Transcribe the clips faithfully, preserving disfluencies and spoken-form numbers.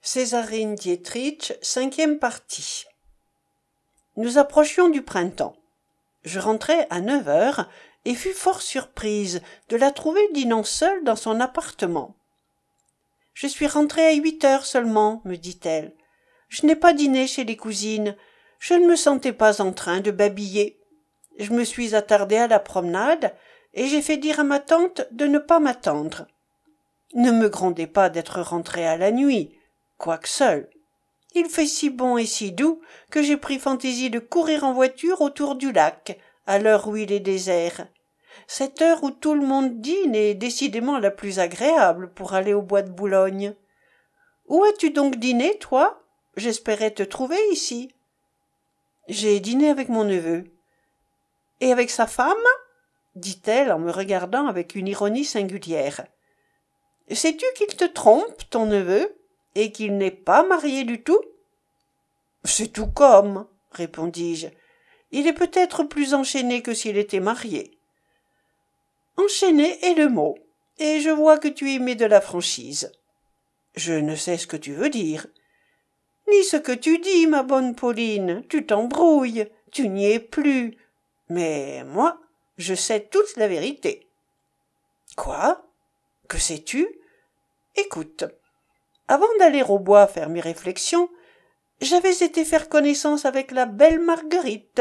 Césarine Dietrich, cinquième partie. Nous approchions du printemps. Je rentrai à neuf heures et fus fort surprise de la trouver dînant seule dans son appartement. « Je suis rentrée à huit heures seulement, me dit-elle. Je n'ai pas dîné chez les cousines. Je ne me sentais pas en train de babiller. Je me suis attardée à la promenade et j'ai fait dire à ma tante de ne pas m'attendre. Ne me grondez pas d'être rentrée à la nuit, quoique seule. Il fait si bon et si doux que j'ai pris fantaisie de courir en voiture autour du lac, à l'heure où il est désert. Cette heure où tout le monde dîne est décidément la plus agréable pour aller au bois de Boulogne. Où as-tu donc dîné, toi? J'espérais te trouver ici. J'ai dîné avec mon neveu. Et avec sa femme? Dit-elle en me regardant avec une ironie singulière. Sais-tu qu'il te trompe, ton neveu, et qu'il n'est pas marié du tout? C'est tout comme, répondis-je. Il est peut-être plus enchaîné que s'il était marié. Enchaîné est le mot, et je vois que tu y mets de la franchise. Je ne sais ce que tu veux dire. Ni ce que tu dis, ma bonne Pauline, tu t'embrouilles, tu n'y es plus. Mais moi, je sais toute la vérité. Quoi? Que sais-tu? Écoute, avant d'aller au bois faire mes réflexions, j'avais été faire connaissance avec la belle Marguerite.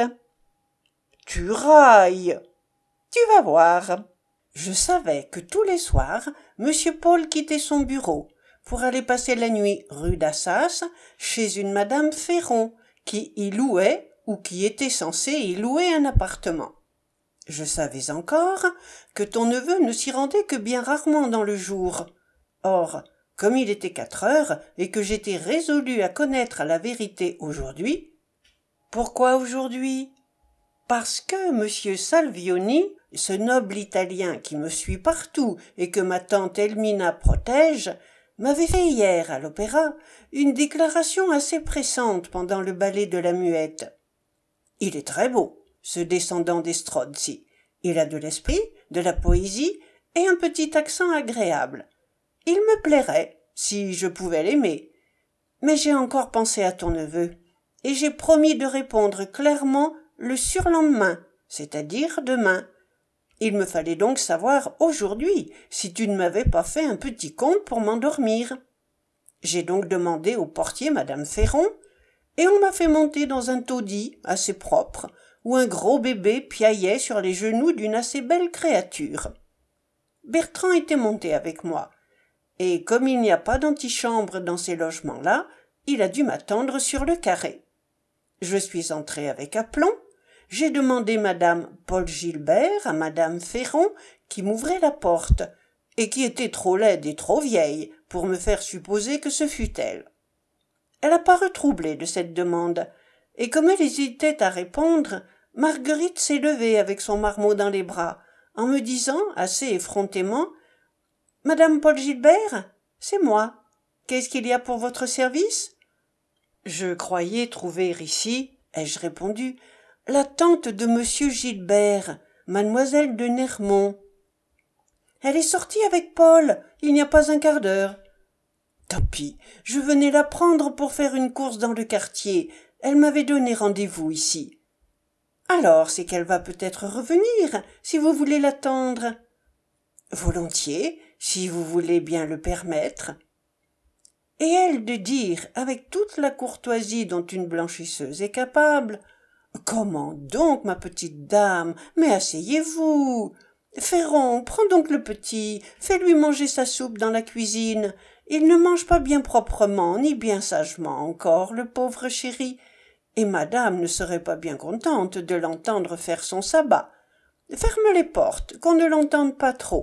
Tu railles. Tu vas voir. Je savais que tous les soirs, monsieur Paul quittait son bureau pour aller passer la nuit rue d'Assas chez une madame Ferron qui y louait ou qui était censée y louer un appartement. Je savais encore que ton neveu ne s'y rendait que bien rarement dans le jour. Or, comme il était quatre heures et que j'étais résolue à connaître la vérité aujourd'hui. Pourquoi aujourd'hui? Parce que monsieur Salvioni, ce noble Italien qui me suit partout et que ma tante Elmina protège, m'avait fait hier à l'opéra une déclaration assez pressante pendant le ballet de la Muette. Il est très beau, ce descendant d'Estrozzi. Il a de l'esprit, de la poésie et un petit accent agréable. Il me plairait, si je pouvais l'aimer. Mais j'ai encore pensé à ton neveu, et j'ai promis de répondre clairement le surlendemain, c'est-à-dire demain. Il me fallait donc savoir aujourd'hui si tu ne m'avais pas fait un petit conte pour m'endormir. J'ai donc demandé au portier madame Ferron, et on m'a fait monter dans un taudis assez propre, où un gros bébé piaillait sur les genoux d'une assez belle créature. Bertrand était monté avec moi. Et comme il n'y a pas d'antichambre dans ces logements-là, il a dû m'attendre sur le carré. Je suis entrée avec aplomb, j'ai demandé madame Paul Gilbert à madame Ferron qui m'ouvrait la porte, et qui était trop laide et trop vieille pour me faire supposer que ce fût elle. Elle a paru troublée de cette demande, et comme elle hésitait à répondre, Marguerite s'est levée avec son marmot dans les bras, en me disant, assez effrontément, « Madame Paul Gilbert, c'est moi. Qu'est-ce qu'il y a pour votre service ?» Je croyais trouver ici, ai-je répondu, la tante de monsieur Gilbert, mademoiselle de Nermont. Elle est sortie avec Paul, il n'y a pas un quart d'heure. Tant pis, je venais la prendre pour faire une course dans le quartier. Elle m'avait donné rendez-vous ici. Alors, c'est qu'elle va peut-être revenir, si vous voulez l'attendre. Volontiers, si vous voulez bien le permettre. Et elle de dire, avec toute la courtoisie dont une blanchisseuse est capable, « Comment donc, ma petite dame, mais asseyez-vous. Ferron, prends donc le petit, fais-lui manger sa soupe dans la cuisine. Il ne mange pas bien proprement, ni bien sagement encore, le pauvre chéri, et madame ne serait pas bien contente de l'entendre faire son sabbat. Ferme les portes, qu'on ne l'entende pas trop. »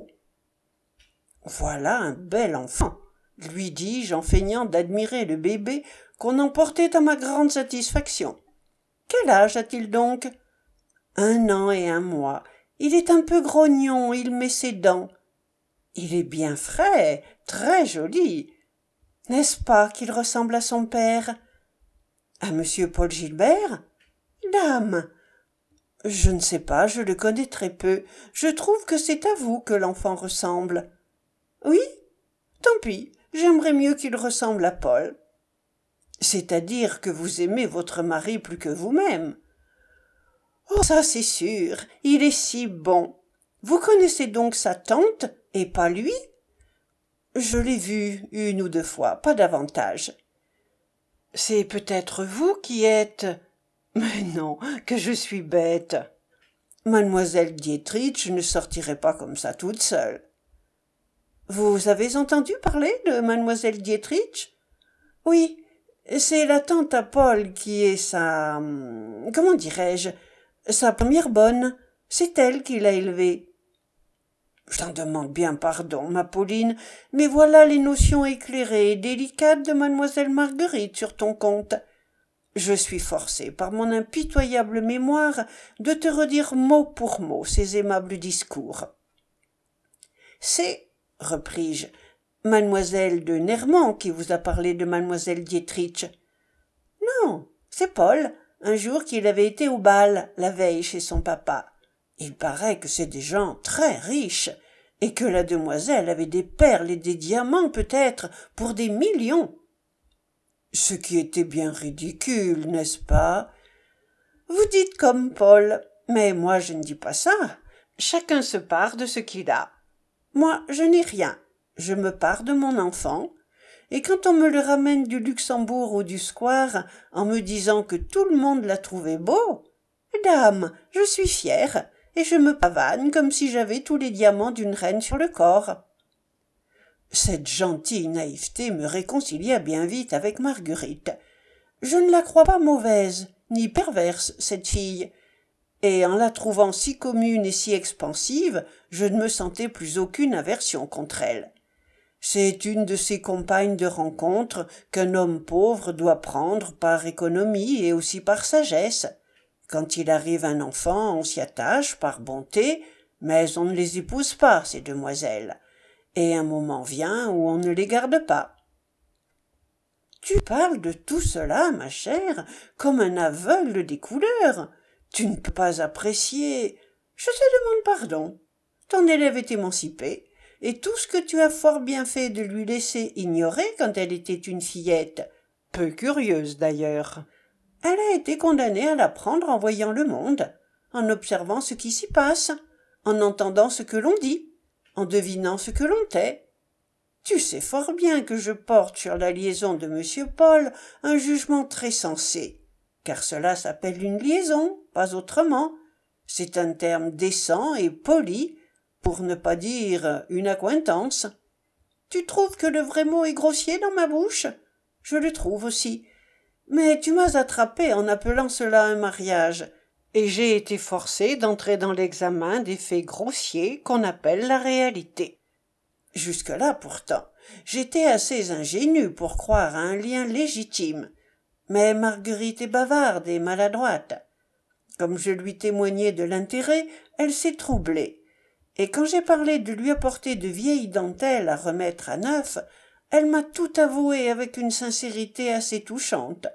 Voilà un bel enfant, lui dis-je en feignant d'admirer le bébé qu'on emportait à ma grande satisfaction. Quel âge a-t-il donc? Un an et un mois. Il est un peu grognon, il met ses dents. Il est bien frais, très joli. N'est-ce pas qu'il ressemble à son père? À monsieur Paul Gilbert? Dame! Je ne sais pas, je le connais très peu. Je trouve que c'est à vous que l'enfant ressemble. Oui? Tant pis, j'aimerais mieux qu'il ressemble à Paul. C'est-à-dire que vous aimez votre mari plus que vous-même. Oh, ça c'est sûr, il est si bon. Vous connaissez donc sa tante, et pas lui? Je l'ai vu une ou deux fois, pas davantage. C'est peut-être vous qui êtes... Mais non, que je suis bête. Mademoiselle Dietrich ne sortirait pas comme ça toute seule. Vous avez entendu parler de mademoiselle Dietrich? Oui, c'est la tante à Paul qui est sa... comment dirais-je? Sa première bonne. C'est elle qui l'a élevée. Je t'en demande bien pardon, ma Pauline, mais voilà les notions éclairées et délicates de mademoiselle Marguerite sur ton compte. Je suis forcé, par mon impitoyable mémoire, de te redire mot pour mot ces aimables discours. C'est, repris-je, mademoiselle de Nermont qui vous a parlé de mademoiselle Dietrich. Non, c'est Paul, un jour qu'il avait été au bal, la veille, chez son papa. Il paraît que c'est des gens très riches, et que la demoiselle avait des perles et des diamants peut-être pour des millions. Ce qui était bien ridicule, n'est-ce pas? Vous dites comme Paul, mais moi je ne dis pas ça. Chacun se pare de ce qu'il a. Moi, je n'ai rien. Je me pare de mon enfant, et quand on me le ramène du Luxembourg ou du Square en me disant que tout le monde l'a trouvé beau, dame, je suis fière, et je me pavane comme si j'avais tous les diamants d'une reine sur le corps. Cette gentille naïveté me réconcilia bien vite avec Marguerite. Je ne la crois pas mauvaise, ni perverse, cette fille, et en la trouvant si commune et si expansive, je ne me sentais plus aucune aversion contre elle. C'est une de ces compagnes de rencontre qu'un homme pauvre doit prendre par économie et aussi par sagesse. Quand il arrive un enfant, on s'y attache par bonté, mais on ne les épouse pas, ces demoiselles. Et un moment vient où on ne les garde pas. Tu parles de tout cela, ma chère, comme un aveugle des couleurs. Tu ne peux pas apprécier. Je te demande pardon. Ton élève est émancipée, et tout ce que tu as fort bien fait de lui laisser ignorer quand elle était une fillette, peu curieuse d'ailleurs. Elle a été condamnée à l'apprendre en voyant le monde, en observant ce qui s'y passe, en entendant ce que l'on dit, en devinant ce que l'on tait. Tu sais fort bien que je porte sur la liaison de monsieur Paul un jugement très sensé, car cela s'appelle une liaison, pas autrement. C'est un terme décent et poli, pour ne pas dire une accointance. Tu trouves que le vrai mot est grossier dans ma bouche? Je le trouve aussi. Mais tu m'as attrapé en appelant cela un mariage, et j'ai été forcé d'entrer dans l'examen des faits grossiers qu'on appelle la réalité. Jusque-là, pourtant, j'étais assez ingénu pour croire à un lien légitime, mais Marguerite est bavarde et maladroite. Comme je lui témoignais de l'intérêt, elle s'est troublée, et quand j'ai parlé de lui apporter de vieilles dentelles à remettre à neuf, elle m'a tout avoué avec une sincérité assez touchante.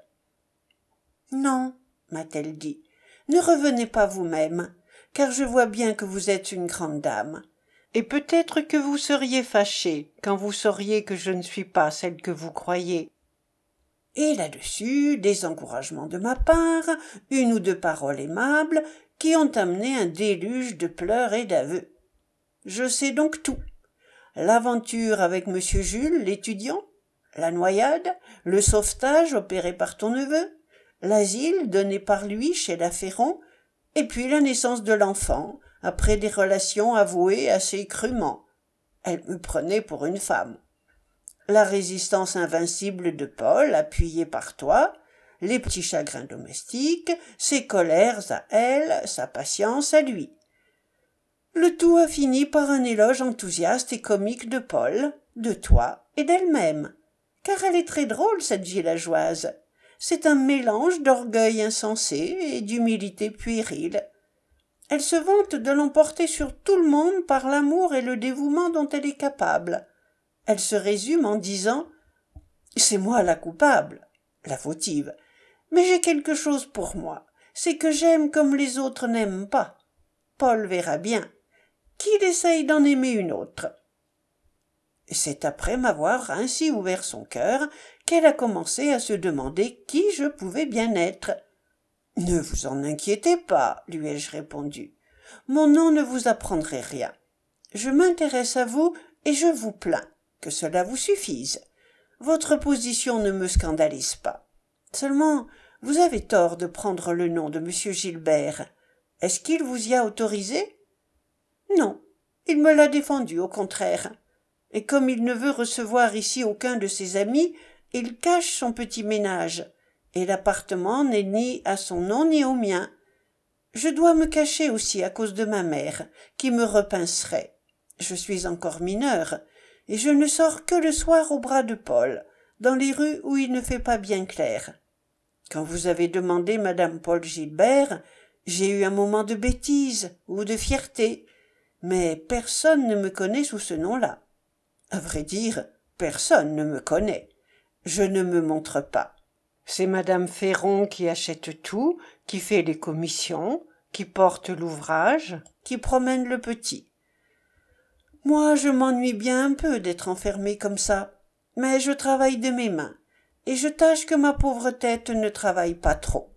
« Non, m'a-t-elle dit, ne revenez pas vous-même, car je vois bien que vous êtes une grande dame, et peut-être que vous seriez fâchée quand vous sauriez que je ne suis pas celle que vous croyez. » Et là-dessus, des encouragements de ma part, une ou deux paroles aimables, qui ont amené un déluge de pleurs et d'aveux. Je sais donc tout. L'aventure avec monsieur Jules, l'étudiant, la noyade, le sauvetage opéré par ton neveu, l'asile donné par lui chez la Féron, et puis la naissance de l'enfant, après des relations avouées assez crûment. Elle me prenait pour une femme. La résistance invincible de Paul, appuyée par toi, les petits chagrins domestiques, ses colères à elle, sa patience à lui. Le tout a fini par un éloge enthousiaste et comique de Paul, de toi et d'elle-même, car elle est très drôle, cette villageoise. C'est un mélange d'orgueil insensé et d'humilité puérile. Elle se vante de l'emporter sur tout le monde par l'amour et le dévouement dont elle est capable. Elle se résume en disant « C'est moi la coupable, la fautive, mais j'ai quelque chose pour moi, c'est que j'aime comme les autres n'aiment pas. Paul verra bien, qu'il essaye d'en aimer une autre. » C'est après m'avoir ainsi ouvert son cœur qu'elle a commencé à se demander qui je pouvais bien être. « Ne vous en inquiétez pas, lui ai-je répondu. Mon nom ne vous apprendrait rien. Je m'intéresse à vous et je vous plains, que cela vous suffise. Votre position ne me scandalise pas. Seulement, vous avez tort de prendre le nom de monsieur Gilbert. Est-ce qu'il vous y a autorisé? Non, il me l'a défendu, au contraire. Et comme il ne veut recevoir ici aucun de ses amis, il cache son petit ménage, et l'appartement n'est ni à son nom ni au mien. Je dois me cacher aussi à cause de ma mère, qui me repincerait. Je suis encore mineure, et je ne sors que le soir au bras de Paul, dans les rues où il ne fait pas bien clair. Quand vous avez demandé madame Paul Gilbert, j'ai eu un moment de bêtise ou de fierté, mais personne ne me connaît sous ce nom-là. À vrai dire, personne ne me connaît. Je ne me montre pas. C'est madame Ferron qui achète tout, qui fait les commissions, qui porte l'ouvrage, qui promène le petit. Moi, je m'ennuie bien un peu d'être enfermée comme ça, mais je travaille de mes mains, et je tâche que ma pauvre tête ne travaille pas trop.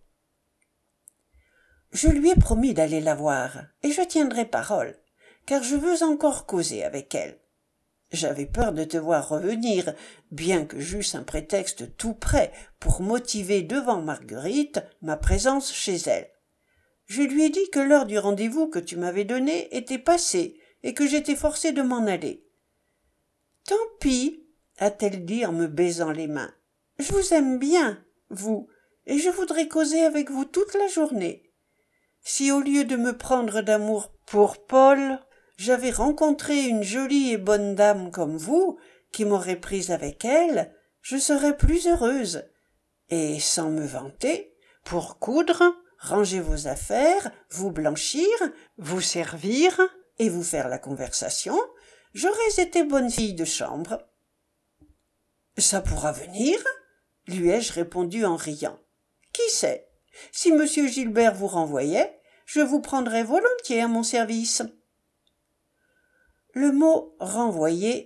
Je lui ai promis d'aller la voir, et je tiendrai parole, car je veux encore causer avec elle. J'avais peur de te voir revenir, bien que j'eusse un prétexte tout prêt pour motiver devant Marguerite ma présence chez elle. Je lui ai dit que l'heure du rendez-vous que tu m'avais donné était passée et que j'étais forcée de m'en aller. « Tant pis, a-t-elle dit en me baisant les mains. Je vous aime bien, vous, et je voudrais causer avec vous toute la journée. Si au lieu de me prendre d'amour pour Paul, j'avais rencontré une jolie et bonne dame comme vous, qui m'aurait prise avec elle, je serais plus heureuse. Et sans me vanter, pour coudre, ranger vos affaires, vous blanchir, vous servir et vous faire la conversation, j'aurais été bonne fille de chambre. »« Ça pourra venir ?» lui ai-je répondu en riant. « Qui sait? Si monsieur Gilbert vous renvoyait, je vous prendrais volontiers à mon service. » Le mot « renvoyer »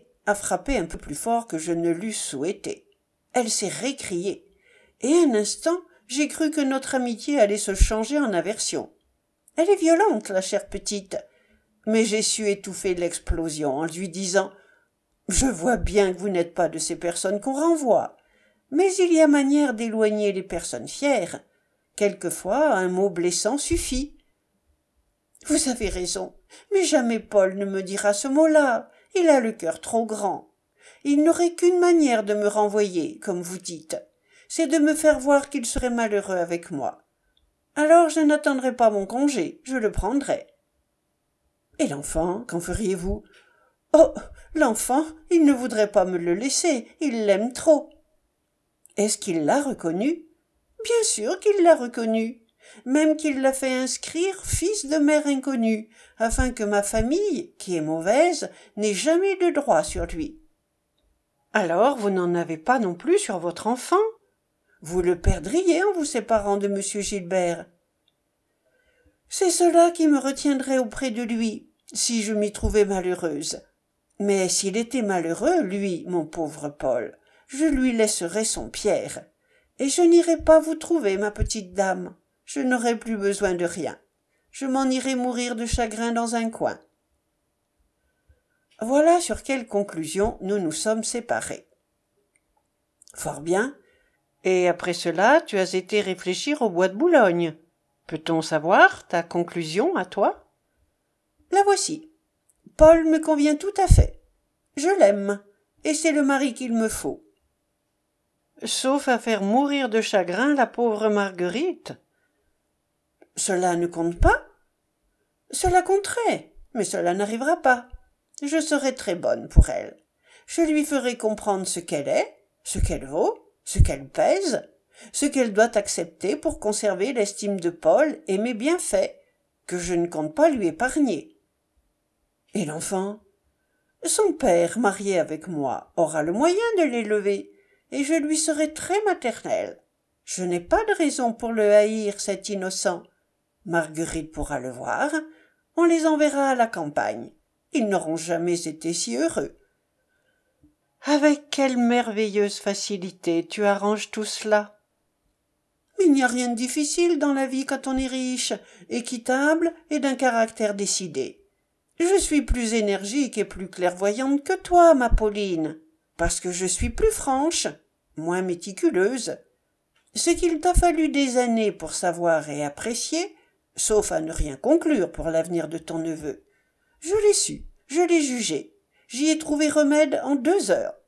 a frappé un peu plus fort que je ne l'eusse souhaité. Elle s'est récriée, et un instant, j'ai cru que notre amitié allait se changer en aversion. Elle est violente, la chère petite, mais j'ai su étouffer l'explosion en lui disant « Je vois bien que vous n'êtes pas de ces personnes qu'on renvoie, mais il y a manière d'éloigner les personnes fières. Quelquefois, un mot blessant suffit. » Vous avez raison, mais jamais Paul ne me dira ce mot-là. Il a le cœur trop grand. Il n'aurait qu'une manière de me renvoyer, comme vous dites. C'est de me faire voir qu'il serait malheureux avec moi. Alors je n'attendrai pas mon congé, je le prendrai. Et l'enfant, qu'en feriez-vous? Oh, l'enfant, il ne voudrait pas me le laisser, il l'aime trop. Est-ce qu'il l'a reconnu? Bien sûr qu'il l'a reconnu. Même qu'il l'a fait inscrire fils de mère inconnue, afin que ma famille, qui est mauvaise, n'ait jamais de droit sur lui. Alors vous n'en avez pas non plus sur votre enfant? Vous le perdriez en vous séparant de monsieur Gilbert. C'est cela qui me retiendrait auprès de lui, si je m'y trouvais malheureuse. Mais s'il était malheureux, lui, mon pauvre Paul, je lui laisserais son Pierre, et je n'irai pas vous trouver, ma petite dame. Je n'aurai plus besoin de rien. Je m'en irai mourir de chagrin dans un coin. Voilà sur quelle conclusion nous nous sommes séparés. Fort bien. Et après cela, tu as été réfléchir au bois de Boulogne. Peut-on savoir ta conclusion à toi? La voici. Paul me convient tout à fait. Je l'aime, et c'est le mari qu'il me faut. Sauf à faire mourir de chagrin la pauvre Marguerite. Cela ne compte pas? Cela compterait, mais cela n'arrivera pas. Je serai très bonne pour elle. Je lui ferai comprendre ce qu'elle est, ce qu'elle vaut, ce qu'elle pèse, ce qu'elle doit accepter pour conserver l'estime de Paul et mes bienfaits, que je ne compte pas lui épargner. Et l'enfant? Son père, marié avec moi, aura le moyen de l'élever, et je lui serai très maternelle. Je n'ai pas de raison pour le haïr, cet innocent. Marguerite pourra le voir, on les enverra à la campagne. Ils n'auront jamais été si heureux. Avec quelle merveilleuse facilité tu arranges tout cela. Il n'y a rien de difficile dans la vie quand on est riche, équitable et d'un caractère décidé. Je suis plus énergique et plus clairvoyante que toi, ma Pauline, parce que je suis plus franche, moins méticuleuse. Ce qu'il t'a fallu des années pour savoir et apprécier, sauf à ne rien conclure pour l'avenir de ton neveu. Je l'ai su, je l'ai jugé, j'y ai trouvé remède en deux heures.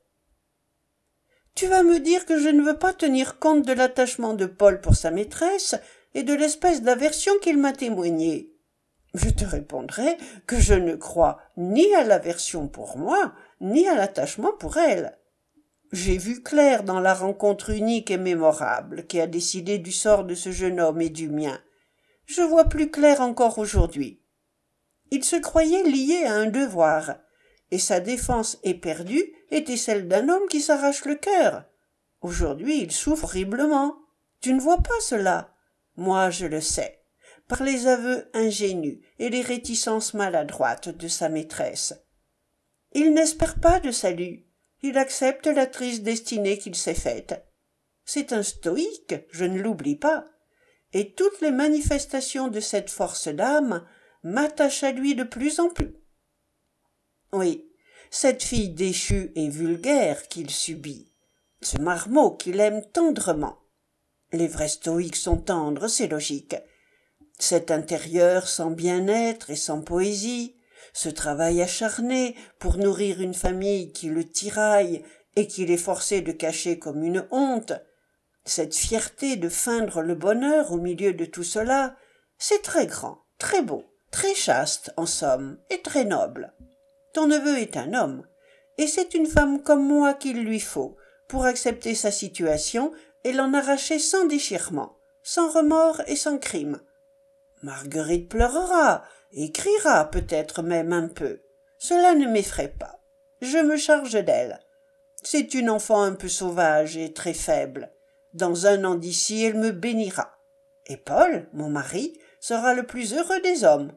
Tu vas me dire que je ne veux pas tenir compte de l'attachement de Paul pour sa maîtresse et de l'espèce d'aversion qu'il m'a témoignée. Je te répondrai que je ne crois ni à l'aversion pour moi, ni à l'attachement pour elle. J'ai vu clair dans la rencontre unique et mémorable qui a décidé du sort de ce jeune homme et du mien. Je vois plus clair encore aujourd'hui. Il se croyait lié à un devoir, et sa défense éperdue était celle d'un homme qui s'arrache le cœur. Aujourd'hui, il souffre horriblement. Tu ne vois pas cela? Moi, je le sais, par les aveux ingénus et les réticences maladroites de sa maîtresse. Il n'espère pas de salut. Il accepte la triste destinée qu'il s'est faite. C'est un stoïque, je ne l'oublie pas, et toutes les manifestations de cette force d'âme m'attachent à lui de plus en plus. Oui, cette fille déchue et vulgaire qu'il subit, ce marmot qu'il aime tendrement. Les vrais stoïques sont tendres, c'est logique. Cet intérieur sans bien-être et sans poésie, ce travail acharné pour nourrir une famille qui le tiraille et qu'il est forcé de cacher comme une honte, cette fierté de feindre le bonheur au milieu de tout cela, c'est très grand, très beau, très chaste en somme, et très noble. Ton neveu est un homme, et c'est une femme comme moi qu'il lui faut pour accepter sa situation et l'en arracher sans déchirement, sans remords et sans crime. Marguerite pleurera, et criera peut-être même un peu. Cela ne m'effraie pas. Je me charge d'elle. C'est une enfant un peu sauvage et très faible. Dans un an d'ici, elle me bénira. Et Paul, mon mari, sera le plus heureux des hommes.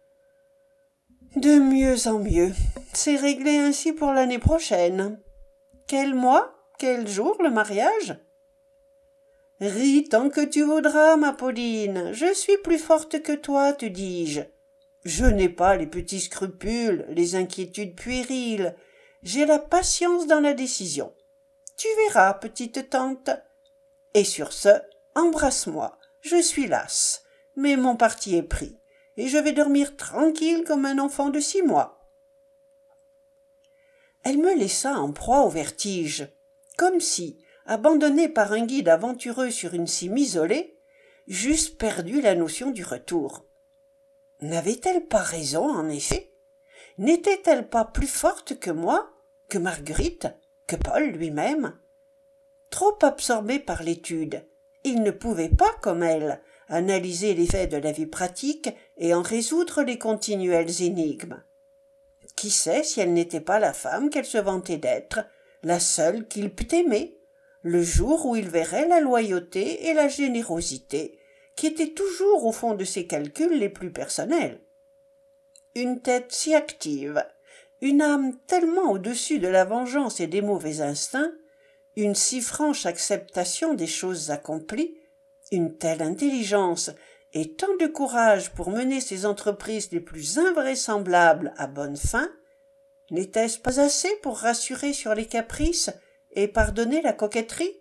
De mieux en mieux. C'est réglé ainsi pour l'année prochaine. Quel mois? Quel jour le mariage? Ris tant que tu voudras, ma Pauline. Je suis plus forte que toi, te dis-je. Je n'ai pas les petits scrupules, les inquiétudes puériles. J'ai la patience dans la décision. Tu verras, petite tante. Et sur ce, embrasse-moi. Je suis lasse, mais mon parti est pris, et je vais dormir tranquille comme un enfant de six mois. Elle me laissa en proie au vertige, comme si, abandonnée par un guide aventureux sur une cime isolée, j'eusse perdu la notion du retour. N'avait-elle pas raison, en effet? N'était-elle pas plus forte que moi, que Marguerite, que Paul lui-même? Trop absorbé par l'étude, il ne pouvait pas, comme elle, analyser les faits de la vie pratique et en résoudre les continuelles énigmes. Qui sait si elle n'était pas la femme qu'elle se vantait d'être, la seule qu'il pût aimer, le jour où il verrait la loyauté et la générosité, qui étaient toujours au fond de ses calculs les plus personnels. Une tête si active, une âme tellement au-dessus de la vengeance et des mauvais instincts, une si franche acceptation des choses accomplies, une telle intelligence et tant de courage pour mener ses entreprises les plus invraisemblables à bonne fin, n'était-ce pas assez pour rassurer sur les caprices et pardonner la coquetterie?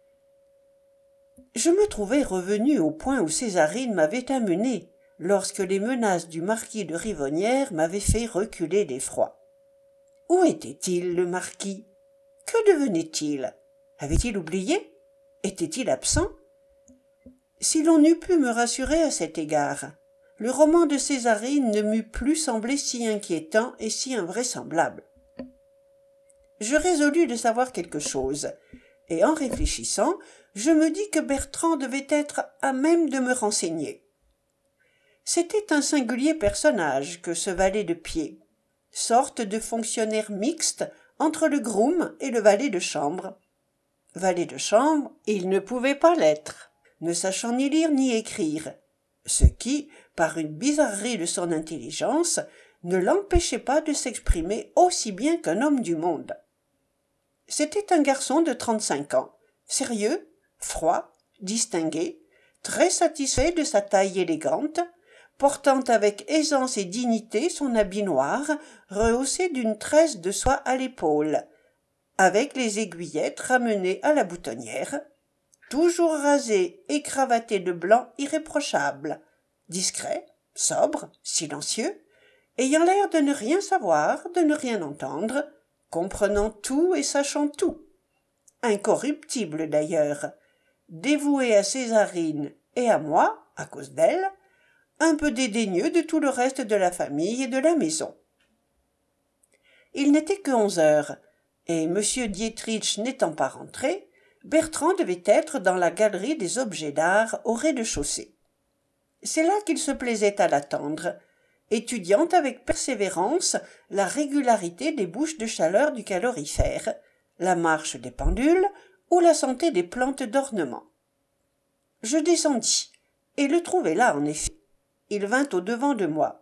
Je me trouvais revenu au point où Césarine m'avait amené, lorsque les menaces du marquis de Rivonnière m'avaient fait reculer d'effroi. Où était-il, le marquis? Que devenait-il? Avait-il oublié? Était-il absent? Si l'on eût pu me rassurer à cet égard, le roman de Césarine ne m'eût plus semblé si inquiétant et si invraisemblable. Je résolus de savoir quelque chose, et en réfléchissant, je me dis que Bertrand devait être à même de me renseigner. C'était un singulier personnage que ce valet de pied, sorte de fonctionnaire mixte entre le groom et le valet de chambre. Valet de chambre, il ne pouvait pas l'être, ne sachant ni lire ni écrire, ce qui, par une bizarrerie de son intelligence, ne l'empêchait pas de s'exprimer aussi bien qu'un homme du monde. C'était un garçon de trente-cinq ans, sérieux, froid, distingué, très satisfait de sa taille élégante, portant avec aisance et dignité son habit noir, rehaussé d'une tresse de soie à l'épaule, avec les aiguillettes ramenées à la boutonnière, toujours rasé et cravaté de blanc irréprochable, discret, sobre, silencieux, ayant l'air de ne rien savoir, de ne rien entendre, comprenant tout et sachant tout, incorruptible d'ailleurs, dévoué à Césarine et à moi, à cause d'elle, un peu dédaigneux de tout le reste de la famille et de la maison. Il n'était que onze heures, et M. Dietrich n'étant pas rentré, Bertrand devait être dans la galerie des objets d'art au rez-de-chaussée. C'est là qu'il se plaisait à l'attendre, étudiant avec persévérance la régularité des bouches de chaleur du calorifère, la marche des pendules ou la santé des plantes d'ornement. Je descendis, et le trouvai là en effet. Il vint au-devant de moi.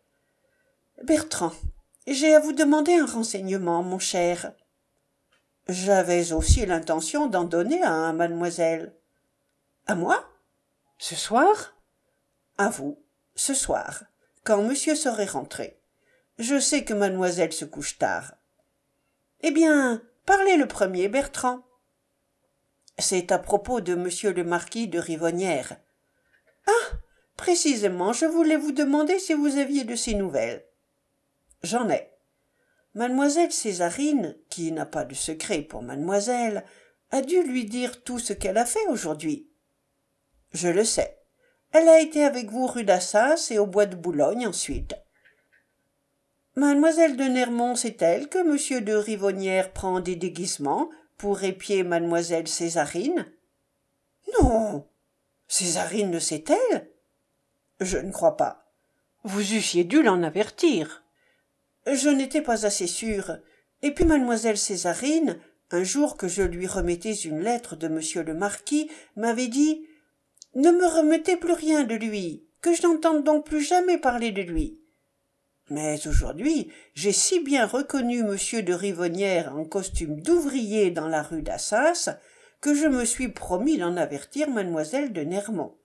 « Bertrand, j'ai à vous demander un renseignement, mon cher. » J'avais aussi l'intention d'en donner à un, mademoiselle. « À moi? Ce soir? » À vous, ce soir, quand monsieur serait rentré. Je sais que mademoiselle se couche tard. Eh bien, parlez le premier, Bertrand. C'est à propos de monsieur le marquis de Rivonnière. Ah, précisément, je voulais vous demander si vous aviez de ses nouvelles. J'en ai. Mademoiselle Césarine, qui n'a pas de secret pour mademoiselle, a dû lui dire tout ce qu'elle a fait aujourd'hui. Je le sais. Elle a été avec vous rue d'Assas et au bois de Boulogne ensuite. Mademoiselle de Nermont sait-elle que monsieur de Rivonnière prend des déguisements pour épier mademoiselle Césarine? Non. Césarine le sait-elle? Je ne crois pas. Vous eussiez dû l'en avertir. Je n'étais pas assez sûre. Et puis mademoiselle Césarine, un jour que je lui remettais une lettre de monsieur le marquis, m'avait dit « Ne me remettez plus rien de lui, que je n'entende donc plus jamais parler de lui. » Mais aujourd'hui, j'ai si bien reconnu monsieur de Rivonnière en costume d'ouvrier dans la rue d'Assas que je me suis promis d'en avertir mademoiselle de Nermont.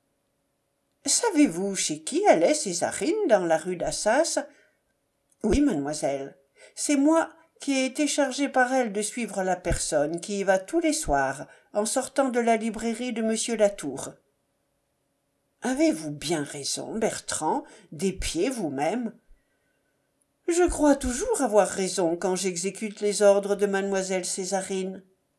Savez-vous chez qui allait Césarine dans la rue d'Assas? Oui, mademoiselle. C'est moi qui ai été chargée par elle de suivre la personne qui y va tous les soirs en sortant de la librairie de monsieur Latour. Avez-vous bien raison, Bertrand, d'épier vous-même? Je crois toujours avoir raison quand j'exécute les ordres de mademoiselle Césarine.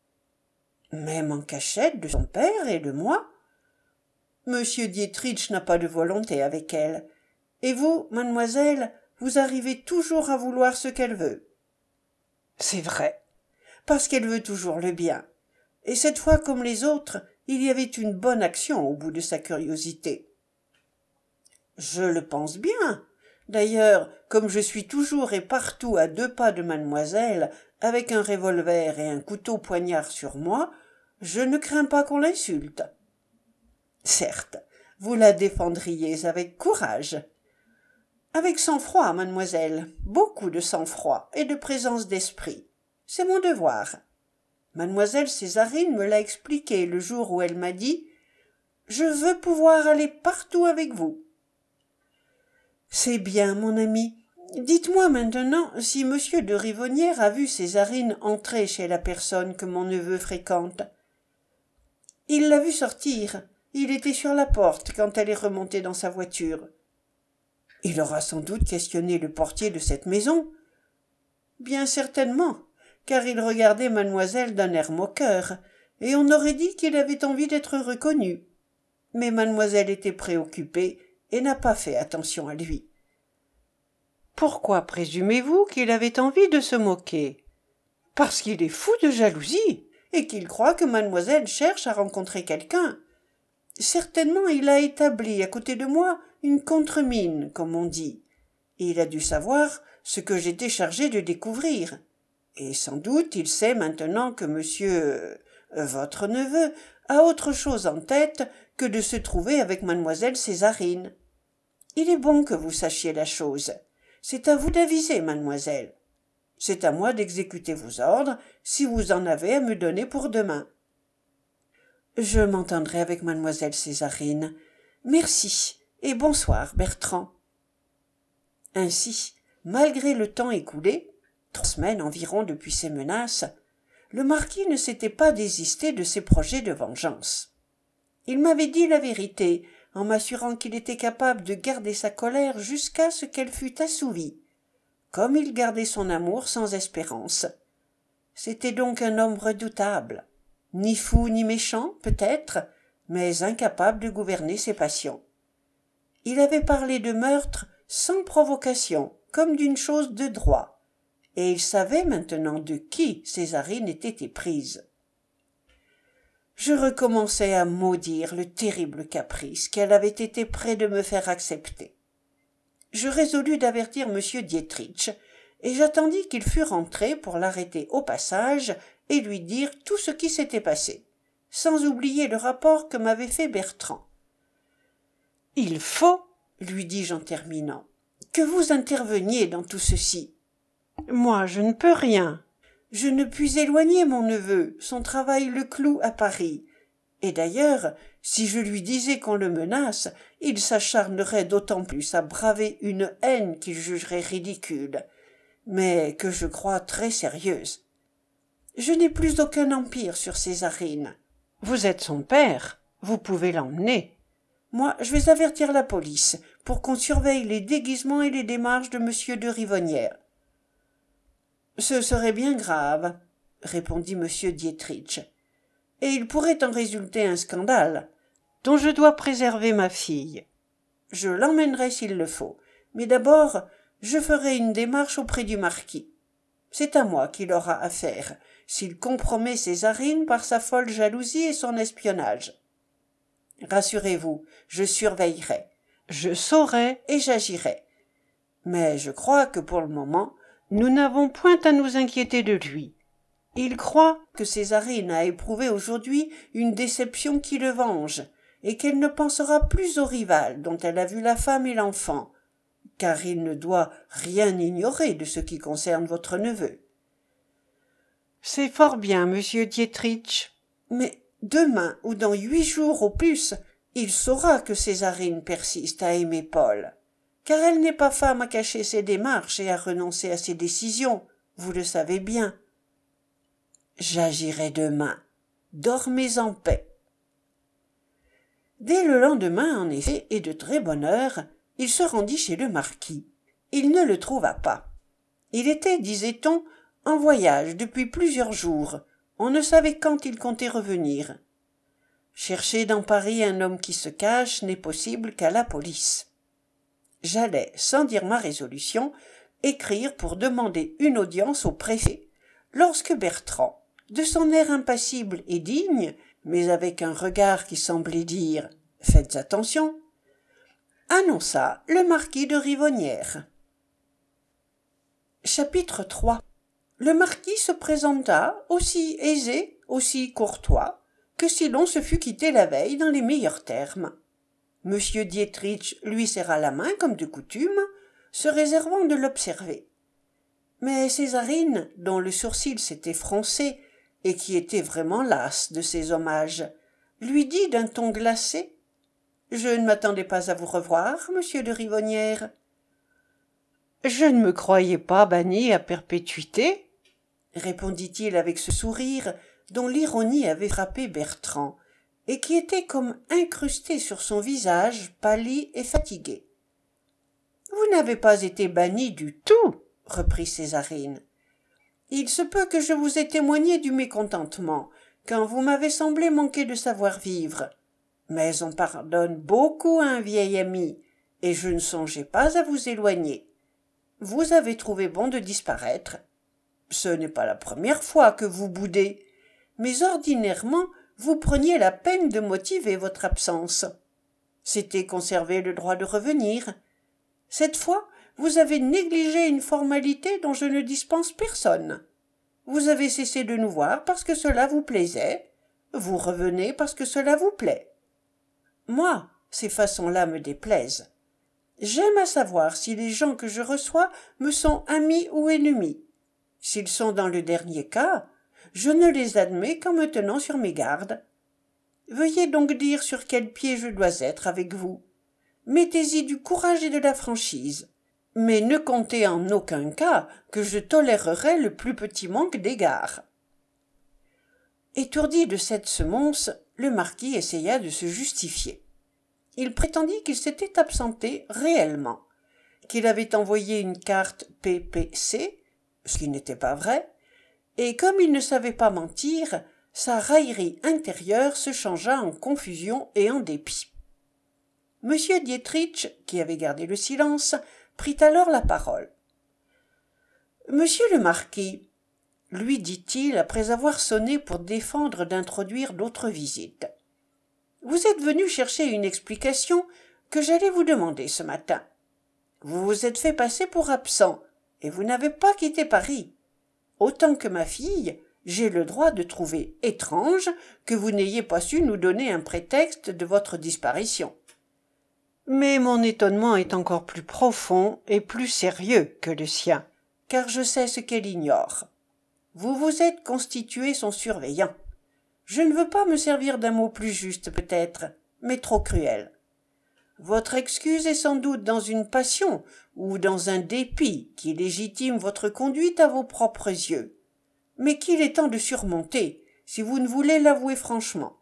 Même en cachette de son père et de moi? Monsieur Dietrich n'a pas de volonté avec elle. Et vous, mademoiselle, vous arrivez toujours à vouloir ce qu'elle veut. C'est vrai, parce qu'elle veut toujours le bien. Et cette fois comme les autres, il y avait une bonne action au bout de sa curiosité. Je le pense bien. D'ailleurs, comme je suis toujours et partout à deux pas de mademoiselle, avec un revolver et un couteau poignard sur moi, je ne crains pas qu'on l'insulte. Certes, vous la défendriez avec courage. Avec sang-froid, mademoiselle, beaucoup de sang-froid et de présence d'esprit. C'est mon devoir. Mademoiselle Césarine me l'a expliqué le jour où elle m'a dit « Je veux pouvoir aller partout avec vous. » C'est bien, mon ami. Dites-moi maintenant si monsieur de Rivonnière a vu Césarine entrer chez la personne que mon neveu fréquente. Il l'a vue sortir. Il était sur la porte quand elle est remontée dans sa voiture. Il aura sans doute questionné le portier de cette maison. Bien certainement, car il regardait mademoiselle d'un air moqueur, et on aurait dit qu'il avait envie d'être reconnu. Mais mademoiselle était préoccupée et n'a pas fait attention à lui. Pourquoi présumez-vous qu'il avait envie de se moquer? Parce qu'il est fou de jalousie, et qu'il croit que mademoiselle cherche à rencontrer quelqu'un. Certainement il a établi à côté de moi une contre-mine, comme on dit. Et il a dû savoir ce que j'étais chargé de découvrir. Et sans doute il sait maintenant que monsieur, euh, votre neveu, a autre chose en tête que de se trouver avec mademoiselle Césarine. Il est bon que vous sachiez la chose. C'est à vous d'aviser, mademoiselle. C'est à moi d'exécuter vos ordres, si vous en avez à me donner pour demain. »« Je m'entendrai avec mademoiselle Césarine. Merci, et bonsoir, Bertrand. » Ainsi, malgré le temps écoulé, trois semaines environ depuis ces menaces, le marquis ne s'était pas désisté de ses projets de vengeance. Il m'avait dit la vérité, en m'assurant qu'il était capable de garder sa colère jusqu'à ce qu'elle fût assouvie, comme il gardait son amour sans espérance. C'était donc un homme redoutable, ni fou ni méchant, peut-être, mais incapable de gouverner ses passions. Il avait parlé de meurtre sans provocation, comme d'une chose de droit, et il savait maintenant de qui Césarine était éprise. Je recommençais à maudire le terrible caprice qu'elle avait été près de me faire accepter. Je résolus d'avertir M. Dietrich, et j'attendis qu'il fût rentré pour l'arrêter au passage et lui dire tout ce qui s'était passé, sans oublier le rapport que m'avait fait Bertrand. « Il faut, lui dis-je en terminant, que vous interveniez dans tout ceci. Moi, je ne peux rien. Je ne puis éloigner mon neveu, son travail le cloue à Paris. Et d'ailleurs, si je lui disais qu'on le menace, il s'acharnerait d'autant plus à braver une haine qu'il jugerait ridicule, mais que je crois très sérieuse. Je n'ai plus aucun empire sur Césarine. Vous êtes son père, vous pouvez l'emmener. Moi, je vais avertir la police, pour qu'on surveille les déguisements et les démarches de M. de Rivonnière. »« Ce serait bien grave, » répondit M. Dietrich, « et il pourrait en résulter un scandale, dont je dois préserver ma fille. Je l'emmènerai s'il le faut, mais d'abord, je ferai une démarche auprès du marquis. C'est à moi qu'il aura affaire, s'il compromet Césarine par sa folle jalousie et son espionnage. Rassurez-vous, je surveillerai, je saurai et j'agirai. Mais je crois que pour le moment, nous n'avons point à nous inquiéter de lui. Il croit que Césarine a éprouvé aujourd'hui une déception qui le venge, et qu'elle ne pensera plus au rival dont elle a vu la femme et l'enfant, car il ne doit rien ignorer de ce qui concerne votre neveu. »« C'est fort bien, monsieur Dietrich. Mais demain ou dans huit jours au plus, il saura que Césarine persiste à aimer Paul, car elle n'est pas femme à cacher ses démarches et à renoncer à ses décisions, vous le savez bien. J'agirai demain. Dormez en paix. » Dès le lendemain, en effet, et de très bonne heure, il se rendit chez le marquis. Il ne le trouva pas. Il était, disait-on, en voyage depuis plusieurs jours. On ne savait quand il comptait revenir. Chercher dans Paris un homme qui se cache n'est possible qu'à la police. J'allais, sans dire ma résolution, écrire pour demander une audience au préfet, lorsque Bertrand, de son air impassible et digne, mais avec un regard qui semblait dire « Faites attention », annonça le marquis de Rivonnière. Chapitre trois. Le marquis se présenta aussi aisé, aussi courtois, que si l'on se fût quitté la veille dans les meilleurs termes. Monsieur Dietrich lui serra la main comme de coutume, se réservant de l'observer. Mais Césarine, dont le sourcil s'était froncé et qui était vraiment lasse de ces hommages, lui dit d'un ton glacé: « Je ne m'attendais pas à vous revoir, monsieur de Rivonnière. »« Je ne me croyais pas banni à perpétuité, » répondit-il avec ce sourire dont l'ironie avait frappé Bertrand, et qui était comme incrusté sur son visage pâli et fatigué. « Vous n'avez pas été banni du tout, » reprit Césarine. « Il se peut que je vous ai témoigné du mécontentement, quand vous m'avez semblé manquer de savoir-vivre. Mais on pardonne beaucoup à un vieil ami, et je ne songeais pas à vous éloigner. Vous avez trouvé bon de disparaître. Ce n'est pas la première fois que vous boudez, mais ordinairement vous preniez la peine de motiver votre absence. C'était conserver le droit de revenir. Cette fois, vous avez négligé une formalité dont je ne dispense personne. Vous avez cessé de nous voir parce que cela vous plaisait. Vous revenez parce que cela vous plaît. Moi, ces façons-là me déplaisent. J'aime à savoir si les gens que je reçois me sont amis ou ennemis. S'ils sont dans le dernier cas, je ne les admets qu'en me tenant sur mes gardes. Veuillez donc dire sur quel pied je dois être avec vous. Mettez-y du courage et de la franchise, mais ne comptez en aucun cas que je tolérerai le plus petit manque d'égard. » Étourdi de cette semonce, le marquis essaya de se justifier. Il prétendit qu'il s'était absenté réellement, qu'il avait envoyé une carte P P C, ce qui n'était pas vrai, et comme il ne savait pas mentir, sa raillerie intérieure se changea en confusion et en dépit. Monsieur Dietrich, qui avait gardé le silence, prit alors la parole. « Monsieur le marquis, lui dit-il après avoir sonné pour défendre d'introduire d'autres visites, vous êtes venu chercher une explication que j'allais vous demander ce matin. Vous vous êtes fait passer pour absent, et vous n'avez pas quitté Paris. Autant que ma fille, j'ai le droit de trouver étrange que vous n'ayez pas su nous donner un prétexte de votre disparition. Mais mon étonnement est encore plus profond et plus sérieux que le sien, car je sais ce qu'elle ignore. Vous vous êtes constitué son surveillant. Je ne veux pas me servir d'un mot plus juste peut-être, mais trop cruel. Votre excuse est sans doute dans une passion ou dans un dépit qui légitime votre conduite à vos propres yeux, mais qu'il est temps de surmonter, si vous ne voulez l'avouer franchement.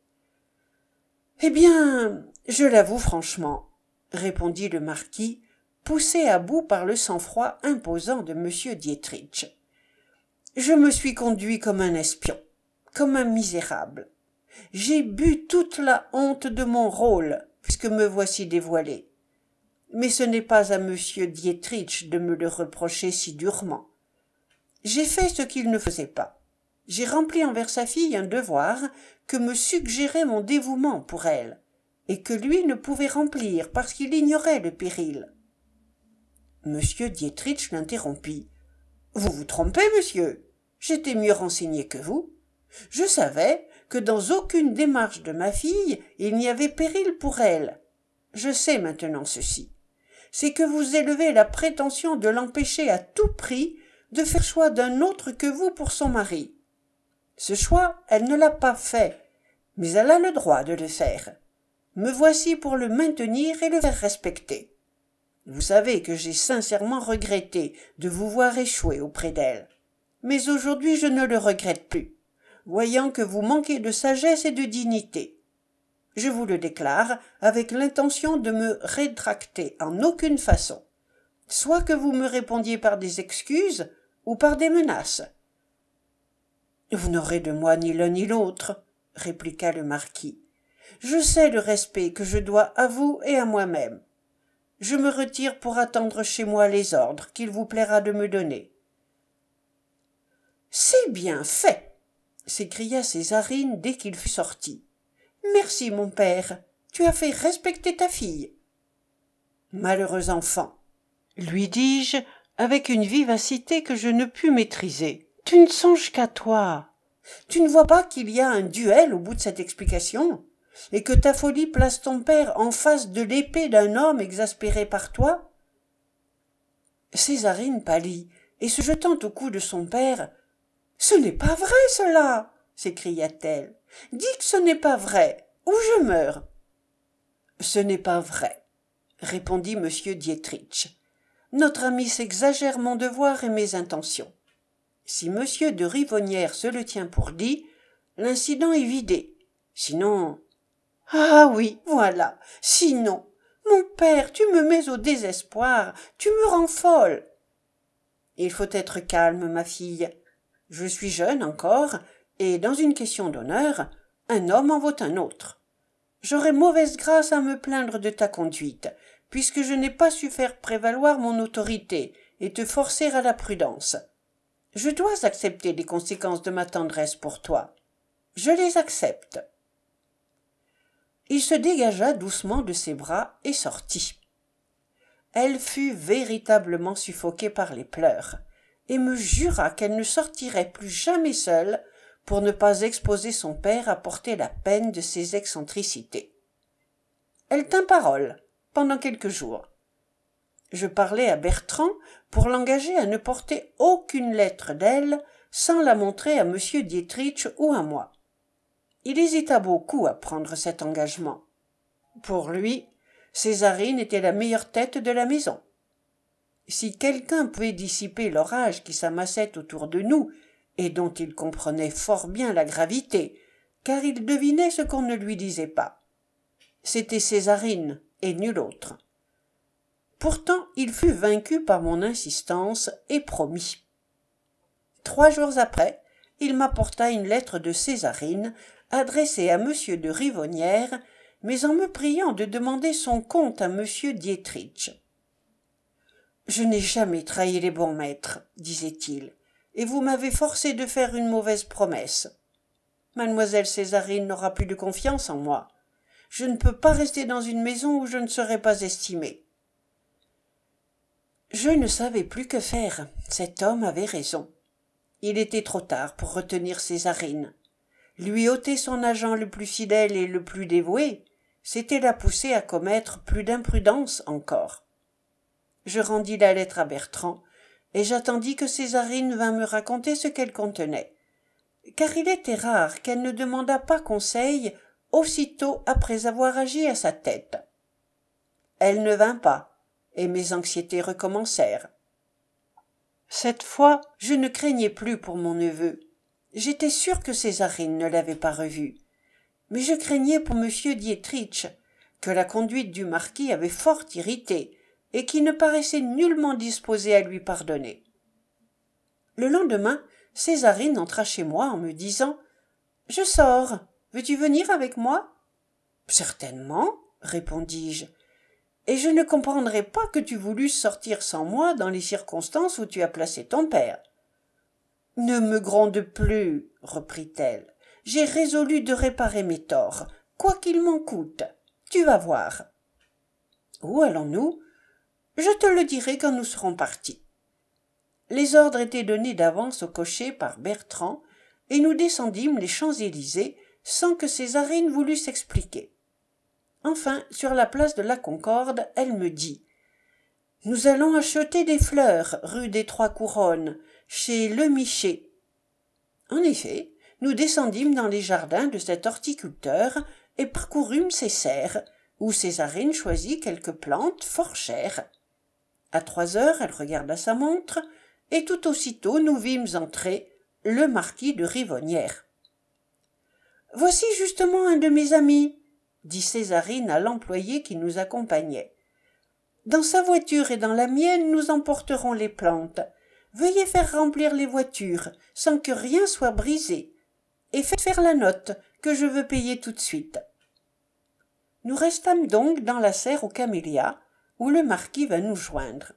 « Eh bien, je l'avoue franchement, » répondit le marquis, poussé à bout par le sang-froid imposant de M. Dietrich. « Je me suis conduit comme un espion, comme un misérable. J'ai bu toute la honte de mon rôle, puisque me voici dévoilé. Mais ce n'est pas à M. Dietrich de me le reprocher si durement. J'ai fait ce qu'il ne faisait pas. J'ai rempli envers sa fille un devoir que me suggérait mon dévouement pour elle, et que lui ne pouvait remplir parce qu'il ignorait le péril. » M. Dietrich l'interrompit. « Vous vous trompez, monsieur. J'étais mieux renseigné que vous. Je savais que dans aucune démarche de ma fille il n'y avait péril pour elle. Je sais maintenant ceci. C'est que vous élevez la prétention de l'empêcher à tout prix de faire choix d'un autre que vous pour son mari. Ce choix, elle ne l'a pas fait, mais elle a le droit de le faire. Me voici pour le maintenir et le faire respecter. Vous savez que j'ai sincèrement regretté de vous voir échouer auprès d'elle. Mais aujourd'hui je ne le regrette plus, voyant que vous manquez de sagesse et de dignité. Je vous le déclare avec l'intention de me rétracter en aucune façon, soit que vous me répondiez par des excuses ou par des menaces. « Vous n'aurez de moi ni l'un ni l'autre, » répliqua le marquis. « Je sais le respect que je dois à vous et à moi-même. Je me retire pour attendre chez moi les ordres qu'il vous plaira de me donner. »« C'est bien fait !» s'écria Césarine dès qu'il fut sorti. « Merci, mon père, tu as fait respecter ta fille. »« Malheureux enfant, lui dis-je avec une vivacité que je ne pus maîtriser. Tu ne songes qu'à toi. Tu ne vois pas qu'il y a un duel au bout de cette explication, et que ta folie place ton père en face de l'épée d'un homme exaspéré par toi ?» Césarine pâlit, et se jetant au cou de son père, « Ce n'est pas vrai, cela !» s'écria-t-elle. « Dis que ce n'est pas vrai, ou je meurs. »« Ce n'est pas vrai, » répondit M. Dietrich. « Notre ami s'exagère mon devoir et mes intentions. Si M. de Rivonnières se le tient pour dit, l'incident est vidé. Sinon... » « Ah oui, voilà, sinon, mon père, tu me mets au désespoir, tu me rends folle. »« Il faut être calme, ma fille. Je suis jeune encore, et dans une question d'honneur, un homme en vaut un autre. J'aurais mauvaise grâce à me plaindre de ta conduite, puisque je n'ai pas su faire prévaloir mon autorité et te forcer à la prudence. Je dois accepter les conséquences de ma tendresse pour toi. Je les accepte. » Il se dégagea doucement de ses bras et sortit. Elle fut véritablement suffoquée par les pleurs, et me jura qu'elle ne sortirait plus jamais seule pour ne pas exposer son père à porter la peine de ses excentricités. Elle tint parole pendant quelques jours. Je parlai à Bertrand pour l'engager à ne porter aucune lettre d'elle sans la montrer à M. Dietrich ou à moi. Il hésita beaucoup à prendre cet engagement. Pour lui, Césarine était la meilleure tête de la maison. Si quelqu'un pouvait dissiper l'orage qui s'amassait autour de nous, et dont il comprenait fort bien la gravité, car il devinait ce qu'on ne lui disait pas, c'était Césarine et nul autre. Pourtant, il fut vaincu par mon insistance et promit. Trois jours après, il m'apporta une lettre de Césarine adressée à Monsieur de Rivonnière, mais en me priant de demander son compte à Monsieur Dietrich. « Je n'ai jamais trahi les bons maîtres, disait-il, et vous m'avez forcé de faire une mauvaise promesse. Mademoiselle Césarine n'aura plus de confiance en moi. Je ne peux pas rester dans une maison où je ne serai pas estimé. » Je ne savais plus que faire. Cet homme avait raison. Il était trop tard pour retenir Césarine. Lui ôter son agent le plus fidèle et le plus dévoué, c'était la pousser à commettre plus d'imprudence encore. Je rendis la lettre à Bertrand, et j'attendis que Césarine vînt me raconter ce qu'elle contenait, car il était rare qu'elle ne demandât pas conseil aussitôt après avoir agi à sa tête. Elle ne vint pas, et mes anxiétés recommencèrent. Cette fois, je ne craignais plus pour mon neveu. J'étais sûre que Césarine ne l'avait pas revu, mais je craignais pour M. Dietrich, que la conduite du marquis avait fort irrité, et qui ne paraissait nullement disposé à lui pardonner. Le lendemain, Césarine entra chez moi en me disant « Je sors, veux-tu venir avec moi ?»« Certainement, » répondis-je, « et je ne comprendrais pas que tu voulus sortir sans moi dans les circonstances où tu as placé ton père. »« Ne me gronde plus, » reprit-elle, « j'ai résolu de réparer mes torts, quoi qu'il m'en coûte. Tu vas voir. »« Où allons-nous ? » ?»« Je te le dirai quand nous serons partis. » Les ordres étaient donnés d'avance au cocher par Bertrand, et nous descendîmes les Champs-Élysées sans que Césarine voulût s'expliquer. Enfin, sur la place de la Concorde, elle me dit « Nous allons acheter des fleurs, rue des Trois-Couronnes, chez Le Miché. » En effet, nous descendîmes dans les jardins de cet horticulteur et parcourûmes ses serres, où Césarine choisit quelques plantes fort chères. À trois heures, elle regarda sa montre, et tout aussitôt nous vîmes entrer le marquis de Rivonnière. « Voici justement un de mes amis, » dit Césarine à l'employé qui nous accompagnait. « Dans sa voiture et dans la mienne, nous emporterons les plantes. Veuillez faire remplir les voitures, sans que rien soit brisé, et faites faire la note, que je veux payer tout de suite. » Nous restâmes donc dans la serre aux camélias, où le marquis vint nous joindre.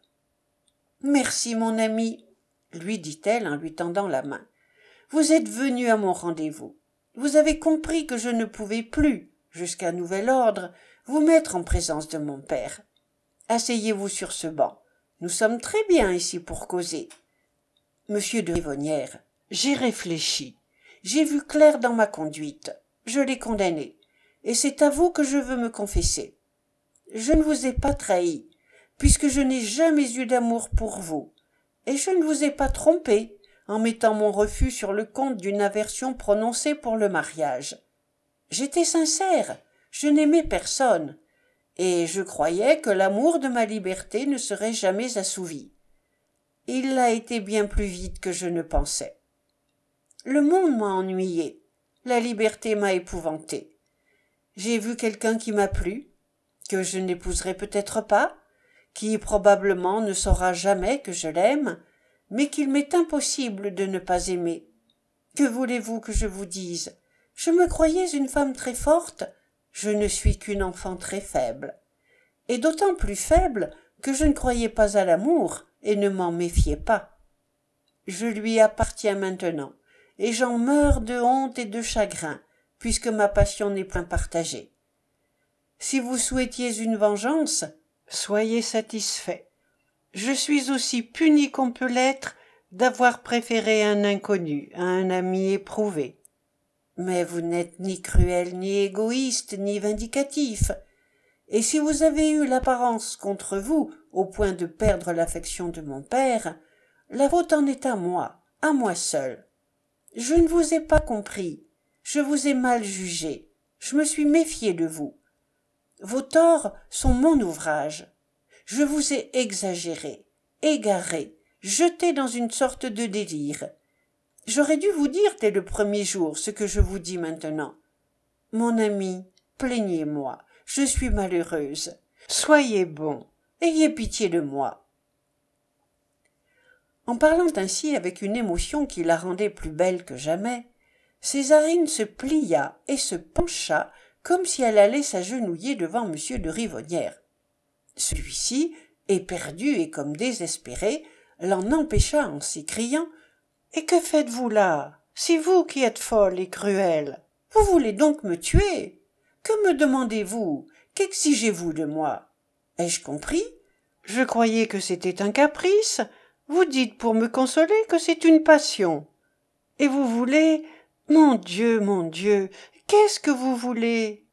« Merci, mon ami, » lui dit-elle en lui tendant la main. « Vous êtes venu à mon rendez-vous. Vous avez compris que je ne pouvais plus, jusqu'à nouvel ordre, vous mettre en présence de mon père. Asseyez-vous sur ce banc. Nous sommes très bien ici pour causer. Monsieur de Rivonnière, j'ai réfléchi. J'ai vu clair dans ma conduite. Je l'ai condamné. Et c'est à vous que je veux me confesser. Je ne vous ai pas trahi, puisque je n'ai jamais eu d'amour pour vous, et je ne vous ai pas trompé en mettant mon refus sur le compte d'une aversion prononcée pour le mariage. J'étais sincère, je n'aimais personne, et je croyais que l'amour de ma liberté ne serait jamais assouvi. Il l'a été bien plus vite que je ne pensais. Le monde m'a ennuyé, la liberté m'a épouvanté. J'ai vu quelqu'un qui m'a plu, que je n'épouserai peut-être pas, qui probablement ne saura jamais que je l'aime, mais qu'il m'est impossible de ne pas aimer. Que voulez-vous que je vous dise? Je me croyais une femme très forte, je ne suis qu'une enfant très faible, et d'autant plus faible que je ne croyais pas à l'amour et ne m'en méfiais pas. Je lui appartiens maintenant, et j'en meurs de honte et de chagrin, puisque ma passion n'est point partagée. Si vous souhaitiez une vengeance, soyez satisfait. Je suis aussi puni qu'on peut l'être d'avoir préféré un inconnu à un ami éprouvé. Mais vous n'êtes ni cruel, ni égoïste, ni vindicatif, et si vous avez eu l'apparence contre vous au point de perdre l'affection de mon père, la faute en est à moi, à moi seul. Je ne vous ai pas compris, je vous ai mal jugé, je me suis méfié de vous. Vos torts sont mon ouvrage. Je vous ai exagéré, égaré, jeté dans une sorte de délire. J'aurais dû vous dire dès le premier jour ce que je vous dis maintenant. Mon ami, plaignez-moi, je suis malheureuse. Soyez bon, ayez pitié de moi. En parlant ainsi avec une émotion qui la rendait plus belle que jamais, Césarine se plia et se pencha comme si elle allait s'agenouiller devant monsieur de Rivonière. Celui-ci, éperdu et comme désespéré, l'en empêcha en s'écriant « Et que faites-vous là? C'est vous qui êtes folle et cruelle. Vous voulez donc me tuer? Que me demandez-vous? Qu'exigez-vous de moi? Ai-je compris? Je croyais que c'était un caprice. Vous dites pour me consoler que c'est une passion. Et vous voulez... Mon Dieu, mon Dieu, qu'est-ce que vous voulez?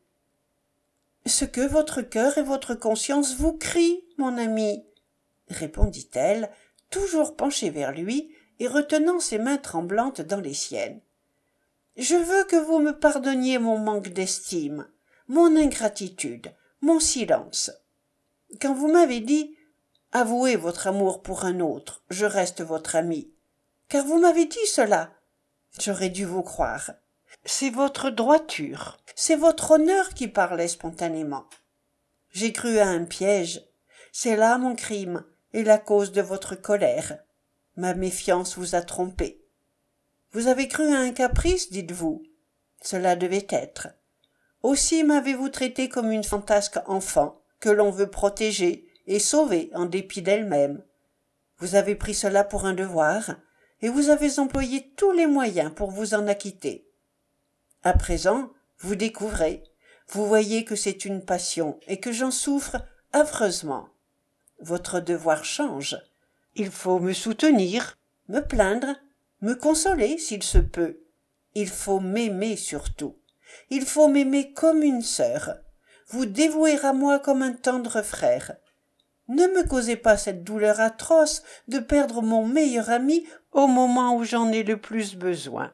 Ce que votre cœur et votre conscience vous crient, mon ami, répondit-elle, toujours penchée vers lui et retenant ses mains tremblantes dans les siennes. Je veux que vous me pardonniez mon manque d'estime, mon ingratitude, mon silence. Quand vous m'avez dit « Avouez votre amour pour un autre, je reste votre ami », car vous m'avez dit cela, j'aurais dû vous croire. C'est votre droiture, c'est votre honneur qui parlait spontanément. J'ai cru à un piège, c'est là mon crime et la cause de votre colère. Ma méfiance vous a trompé. Vous avez cru à un caprice, dites-vous. Cela devait être. Aussi m'avez-vous traité comme une fantasque enfant que l'on veut protéger et sauver en dépit d'elle-même. Vous avez pris cela pour un devoir, et vous avez employé tous les moyens pour vous en acquitter. À présent, vous découvrez, vous voyez que c'est une passion et que j'en souffre affreusement. Votre devoir change. Il faut me soutenir, me plaindre, me consoler s'il se peut. Il faut m'aimer surtout. Il faut m'aimer comme une sœur, vous dévouer à moi comme un tendre frère. Ne me causez pas cette douleur atroce de perdre mon meilleur ami au moment où j'en ai le plus besoin.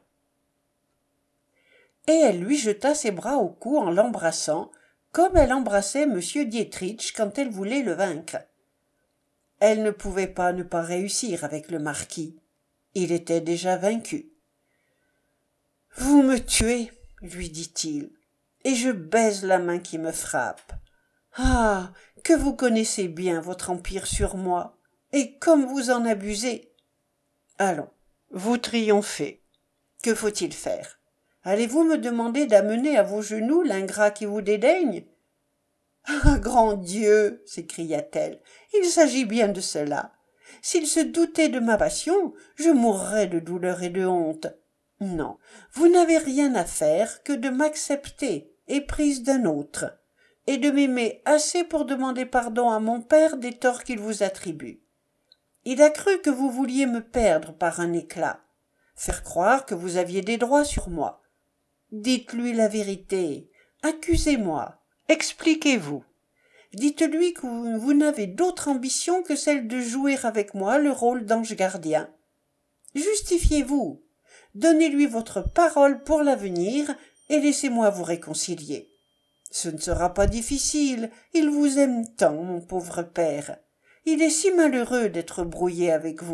Et elle lui jeta ses bras au cou en l'embrassant, comme elle embrassait M. Dietrich quand elle voulait le vaincre. Elle ne pouvait pas ne pas réussir avec le marquis. Il était déjà vaincu. « Vous me tuez, lui dit-il, et je baise la main qui me frappe. Ah, que vous connaissez bien votre empire sur moi, et comme vous en abusez. Allons, vous triomphez. Que faut-il faire? Allez-vous me demander d'amener à vos genoux l'ingrat qui vous dédaigne? Ah, grand Dieu, s'écria-t-elle, il s'agit bien de cela. S'il se doutait de ma passion, je mourrais de douleur et de honte. Non, vous n'avez rien à faire que de m'accepter, éprise d'un autre, et de m'aimer assez pour demander pardon à mon père des torts qu'il vous attribue. Il a cru que vous vouliez me perdre par un éclat, faire croire que vous aviez des droits sur moi. Dites-lui la vérité, accusez-moi, expliquez-vous. Dites-lui que vous, vous n'avez d'autre ambition que celle de jouer avec moi le rôle d'ange gardien. Justifiez-vous, donnez-lui votre parole pour l'avenir et laissez-moi vous réconcilier. Ce ne sera pas difficile, il vous aime tant, mon pauvre père. Il est si malheureux d'être brouillé avec vous. »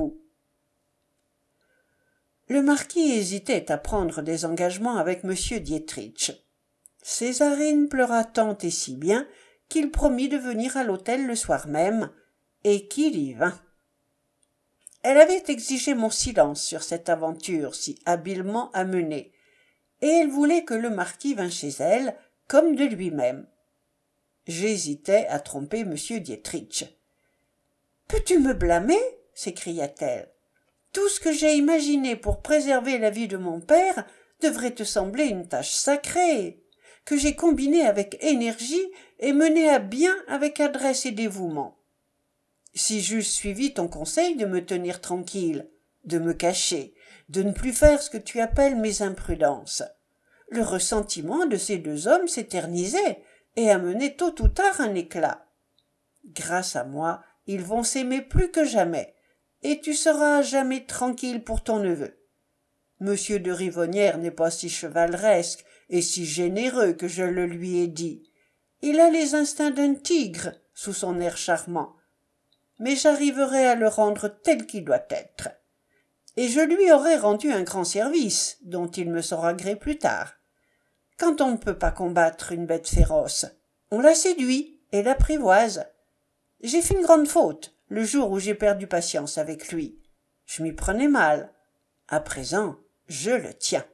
Le marquis hésitait à prendre des engagements avec M. Dietrich. Césarine pleura tant et si bien qu'il promit de venir à l'hôtel le soir même, et qu'il y vint. Elle avait exigé mon silence sur cette aventure si habilement amenée, et elle voulait que le marquis vînt chez elle, comme de lui-même. J'hésitais à tromper M. Dietrich. « Peux-tu me blâmer ?» s'écria-t-elle. « Tout ce que j'ai imaginé pour préserver la vie de mon père devrait te sembler une tâche sacrée, que j'ai combinée avec énergie et menée à bien avec adresse et dévouement. Si j'eusse suivi ton conseil de me tenir tranquille, de me cacher, de ne plus faire ce que tu appelles mes imprudences, le ressentiment de ces deux hommes s'éternisait, et amener tôt ou tard un éclat. Grâce à moi, ils vont s'aimer plus que jamais, et tu seras à jamais tranquille pour ton neveu. Monsieur de Rivonière n'est pas si chevaleresque et si généreux que je le lui ai dit. Il a les instincts d'un tigre sous son air charmant, mais j'arriverai à le rendre tel qu'il doit être. Et je lui aurai rendu un grand service, dont il me saura gré plus tard. Quand on ne peut pas combattre une bête féroce, on la séduit et l'apprivoise. J'ai fait une grande faute le jour où j'ai perdu patience avec lui. Je m'y prenais mal. À présent, je le tiens.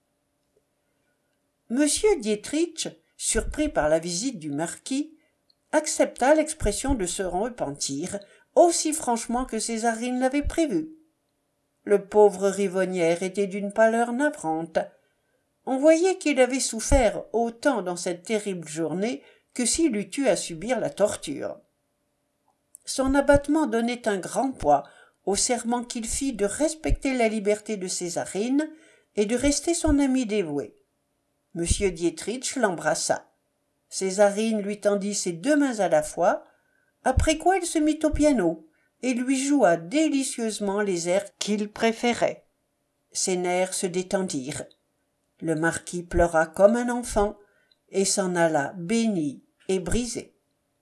Monsieur Dietrich, surpris par la visite du marquis, accepta l'expression de se repentir aussi franchement que Césarine l'avait prévu. Le pauvre Rivonière était d'une pâleur navrante. On voyait qu'il avait souffert autant dans cette terrible journée que s'il eût eu à subir la torture. Son abattement donnait un grand poids au serment qu'il fit de respecter la liberté de Césarine et de rester son ami dévoué. Monsieur Dietrich l'embrassa. Césarine lui tendit ses deux mains à la fois, après quoi il se mit au piano et lui joua délicieusement les airs qu'il préférait. Ses nerfs se détendirent. Le marquis pleura comme un enfant et s'en alla béni et brisé.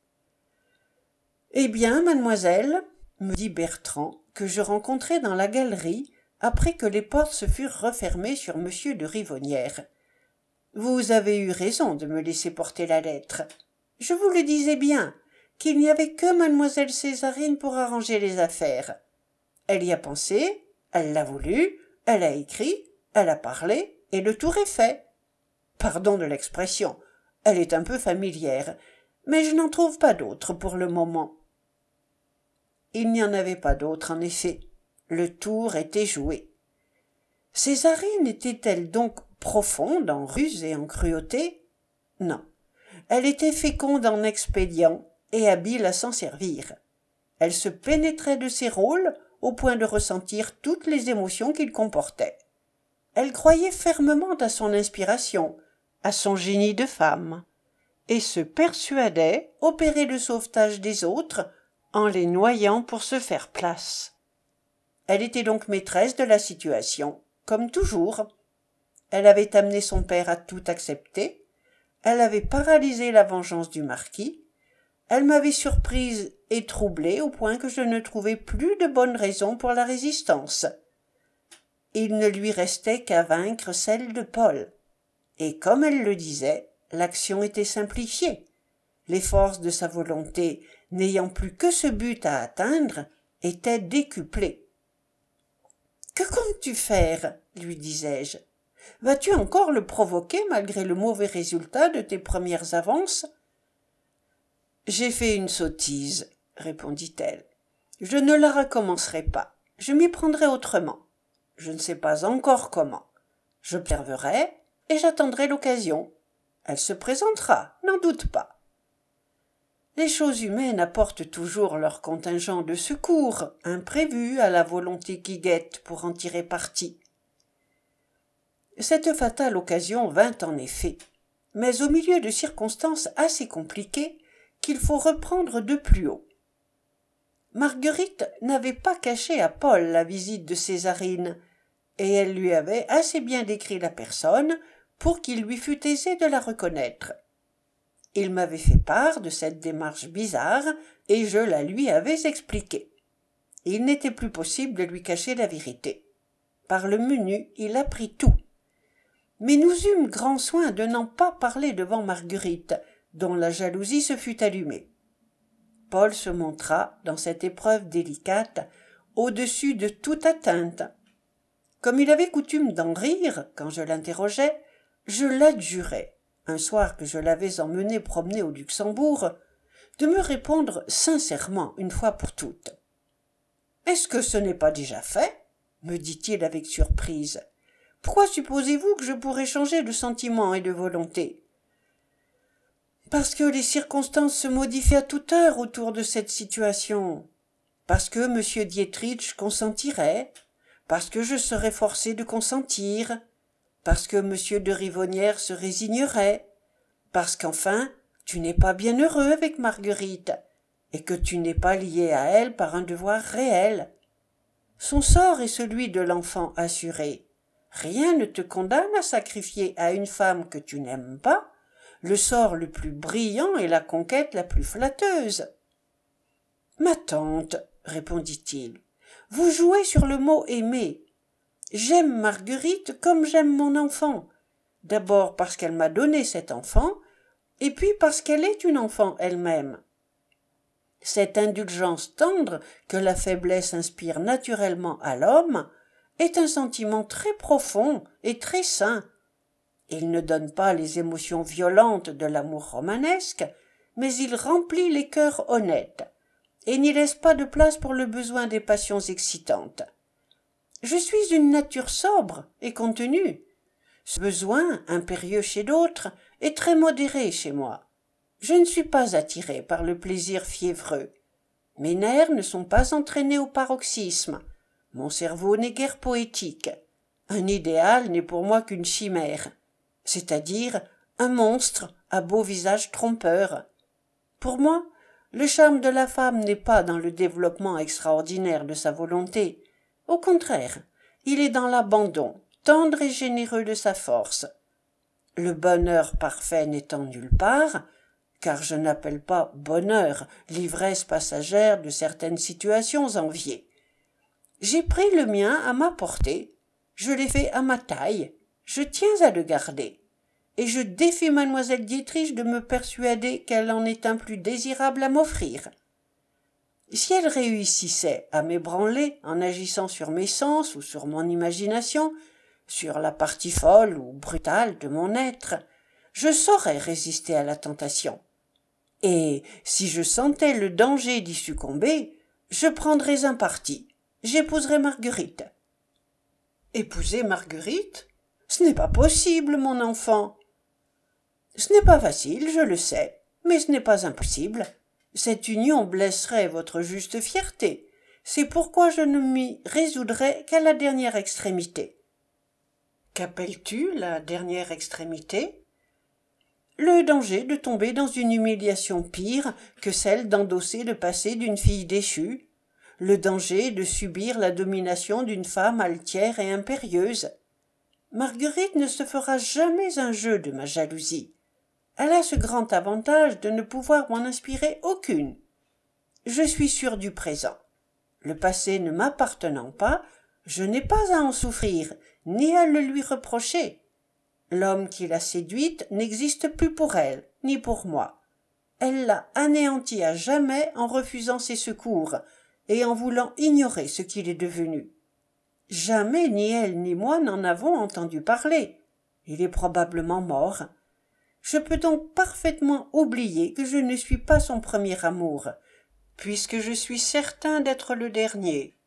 « Eh bien, mademoiselle, me dit Bertrand, que je rencontrai dans la galerie après que les portes se furent refermées sur monsieur de Rivonière. Vous avez eu raison de me laisser porter la lettre. Je vous le disais bien, qu'il n'y avait que mademoiselle Césarine pour arranger les affaires. Elle y a pensé, elle l'a voulu, elle a écrit, elle a parlé, et le tour est fait. Pardon de l'expression, elle est un peu familière, mais je n'en trouve pas d'autre pour le moment. » Il n'y en avait pas d'autre, en effet. Le tour était joué. Césarine était-elle donc profonde en ruse et en cruauté? Non. Elle était féconde en expédients et habile à s'en servir. Elle se pénétrait de ses rôles au point de ressentir toutes les émotions qu'ils comportaient. Elle croyait fermement à son inspiration, à son génie de femme, et se persuadait opérer le sauvetage des autres en les noyant pour se faire place. Elle était donc maîtresse de la situation, comme toujours. Elle avait amené son père à tout accepter, elle avait paralysé la vengeance du marquis, elle m'avait surprise et troublée au point que je ne trouvais plus de bonnes raisons pour la résistance. Il ne lui restait qu'à vaincre celle de Paul, et comme elle le disait, l'action était simplifiée. Les forces de sa volonté, n'ayant plus que ce but à atteindre, étaient décuplées. « Que comptes-tu faire ?» lui disais-je. « Vas-tu encore le provoquer malgré le mauvais résultat de tes premières avances ?»« J'ai fait une sottise, » répondit-elle. « Je ne la recommencerai pas. Je m'y prendrai autrement. Je ne sais pas encore comment. J'observerai et j'attendrai l'occasion. Elle se présentera, n'en doute pas. » Les choses humaines apportent toujours leur contingent de secours, imprévus à la volonté qui guette pour en tirer parti. Cette fatale occasion vint en effet, mais au milieu de circonstances assez compliquées qu'il faut reprendre de plus haut. Marguerite n'avait pas caché à Paul la visite de Césarine, et elle lui avait assez bien décrit la personne pour qu'il lui fût aisé de la reconnaître. Il m'avait fait part de cette démarche bizarre, et je la lui avais expliquée. Il n'était plus possible de lui cacher la vérité. Par le menu, il apprit tout. Mais nous eûmes grand soin de n'en pas parler devant Marguerite, dont la jalousie se fut allumée. Paul se montra, dans cette épreuve délicate, au-dessus de toute atteinte. Comme il avait coutume d'en rire, quand je l'interrogeais, je l'adjurais, un soir que je l'avais emmené promener au Luxembourg, de me répondre sincèrement une fois pour toutes. « Est-ce que ce n'est pas déjà fait ?» me dit-il avec surprise. « Pourquoi supposez-vous que je pourrais changer de sentiment et de volonté ?»« Parce que les circonstances se modifient à toute heure autour de cette situation. Parce que M. Dietrich consentirait, parce que je serais forcé de consentir, parce que M. de Rivonière se résignerait, parce qu'enfin tu n'es pas bien heureux avec Marguerite, et que tu n'es pas lié à elle par un devoir réel. Son sort est celui de l'enfant assuré. Rien ne te condamne à sacrifier à une femme que tu n'aimes pas le sort le plus brillant et la conquête la plus flatteuse. « Ma tante, répondit-il, vous jouez sur le mot aimer. J'aime Marguerite comme j'aime mon enfant, d'abord parce qu'elle m'a donné cet enfant, et puis parce qu'elle est une enfant elle-même. Cette indulgence tendre que la faiblesse inspire naturellement à l'homme est un sentiment très profond et très sain. Il ne donne pas les émotions violentes de l'amour romanesque, mais il remplit les cœurs honnêtes, et n'y laisse pas de place pour le besoin des passions excitantes. Je suis une nature sobre et contenue. Ce besoin, impérieux chez d'autres, est très modéré chez moi. Je ne suis pas attiré par le plaisir fiévreux. Mes nerfs ne sont pas entraînés au paroxysme. Mon cerveau n'est guère poétique. Un idéal n'est pour moi qu'une chimère, c'est-à-dire un monstre à beau visage trompeur. Pour moi, le charme de la femme n'est pas dans le développement extraordinaire de sa volonté. Au contraire, il est dans l'abandon, tendre et généreux de sa force. Le bonheur parfait n'étant nulle part, car je n'appelle pas bonheur l'ivresse passagère de certaines situations enviées. J'ai pris le mien à ma portée, je l'ai fait à ma taille, je tiens à le garder, et je défie mademoiselle Dietrich de me persuader qu'elle en est un plus désirable à m'offrir. Si elle réussissait à m'ébranler en agissant sur mes sens ou sur mon imagination, sur la partie folle ou brutale de mon être, je saurais résister à la tentation. Et si je sentais le danger d'y succomber, je prendrais un parti, j'épouserais Marguerite. Épouser Marguerite? Ce n'est pas possible, mon enfant. Ce n'est pas facile, je le sais, mais ce n'est pas impossible. Cette union blesserait votre juste fierté. C'est pourquoi je ne m'y résoudrais qu'à la dernière extrémité. Qu'appelles-tu la dernière extrémité? Le danger de tomber dans une humiliation pire que celle d'endosser le passé d'une fille déchue, le danger de subir la domination d'une femme altière et impérieuse. Marguerite ne se fera jamais un jeu de ma jalousie. Elle a ce grand avantage de ne pouvoir m'en inspirer aucune. Je suis sûr du présent. Le passé ne m'appartenant pas, je n'ai pas à en souffrir, ni à le lui reprocher. L'homme qui l'a séduite n'existe plus pour elle, ni pour moi. Elle l'a anéanti à jamais en refusant ses secours et en voulant ignorer ce qu'il est devenu. Jamais ni elle ni moi n'en avons entendu parler. Il est probablement mort. Je peux donc parfaitement oublier que je ne suis pas son premier amour, puisque je suis certain d'être le dernier.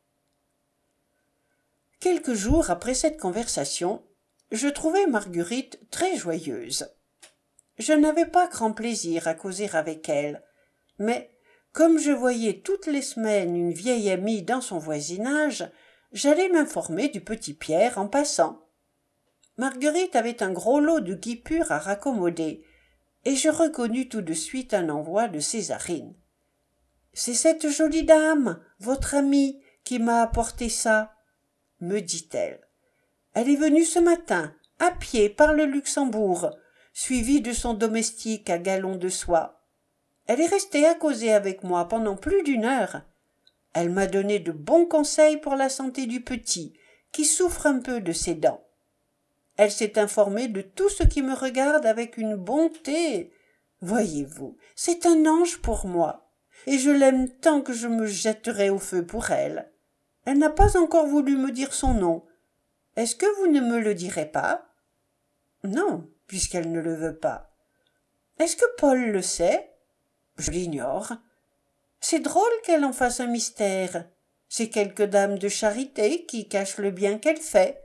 Quelques jours après cette conversation, je trouvai Marguerite très joyeuse. Je n'avais pas grand plaisir à causer avec elle, mais comme je voyais toutes les semaines une vieille amie dans son voisinage, j'allais m'informer du petit Pierre en passant. Marguerite avait un gros lot de guipures à raccommoder, et je reconnus tout de suite un envoi de Césarine. « C'est cette jolie dame, votre amie, qui m'a apporté ça, » me dit-elle. « Elle est venue ce matin, à pied, par le Luxembourg, suivie de son domestique à galon de soie. Elle est restée à causer avec moi pendant plus d'une heure. Elle m'a donné de bons conseils pour la santé du petit, qui souffre un peu de ses dents. Elle s'est informée de tout ce qui me regarde avec une bonté. Voyez-vous, c'est un ange pour moi, et je l'aime tant que je me jetterai au feu pour elle. Elle n'a pas encore voulu me dire son nom. Est-ce que vous ne me le direz pas? Non, puisqu'elle ne le veut pas. Est-ce que Paul le sait? Je l'ignore. C'est drôle qu'elle en fasse un mystère. C'est quelque dame de charité qui cache le bien qu'elle fait.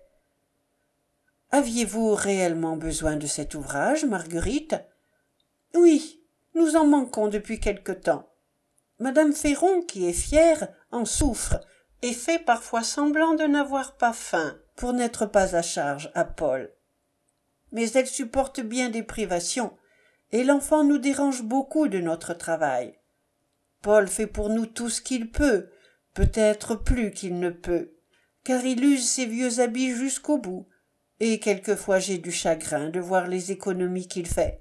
Aviez-vous réellement besoin de cet ouvrage, Marguerite? Oui, nous en manquons depuis quelque temps. Madame Féron, qui est fière, en souffre, et fait parfois semblant de n'avoir pas faim, pour n'être pas à charge à Paul. Mais elle supporte bien des privations, et l'enfant nous dérange beaucoup de notre travail. Paul fait pour nous tout ce qu'il peut, peut-être plus qu'il ne peut, car il use ses vieux habits jusqu'au bout, et quelquefois j'ai du chagrin de voir les économies qu'il fait.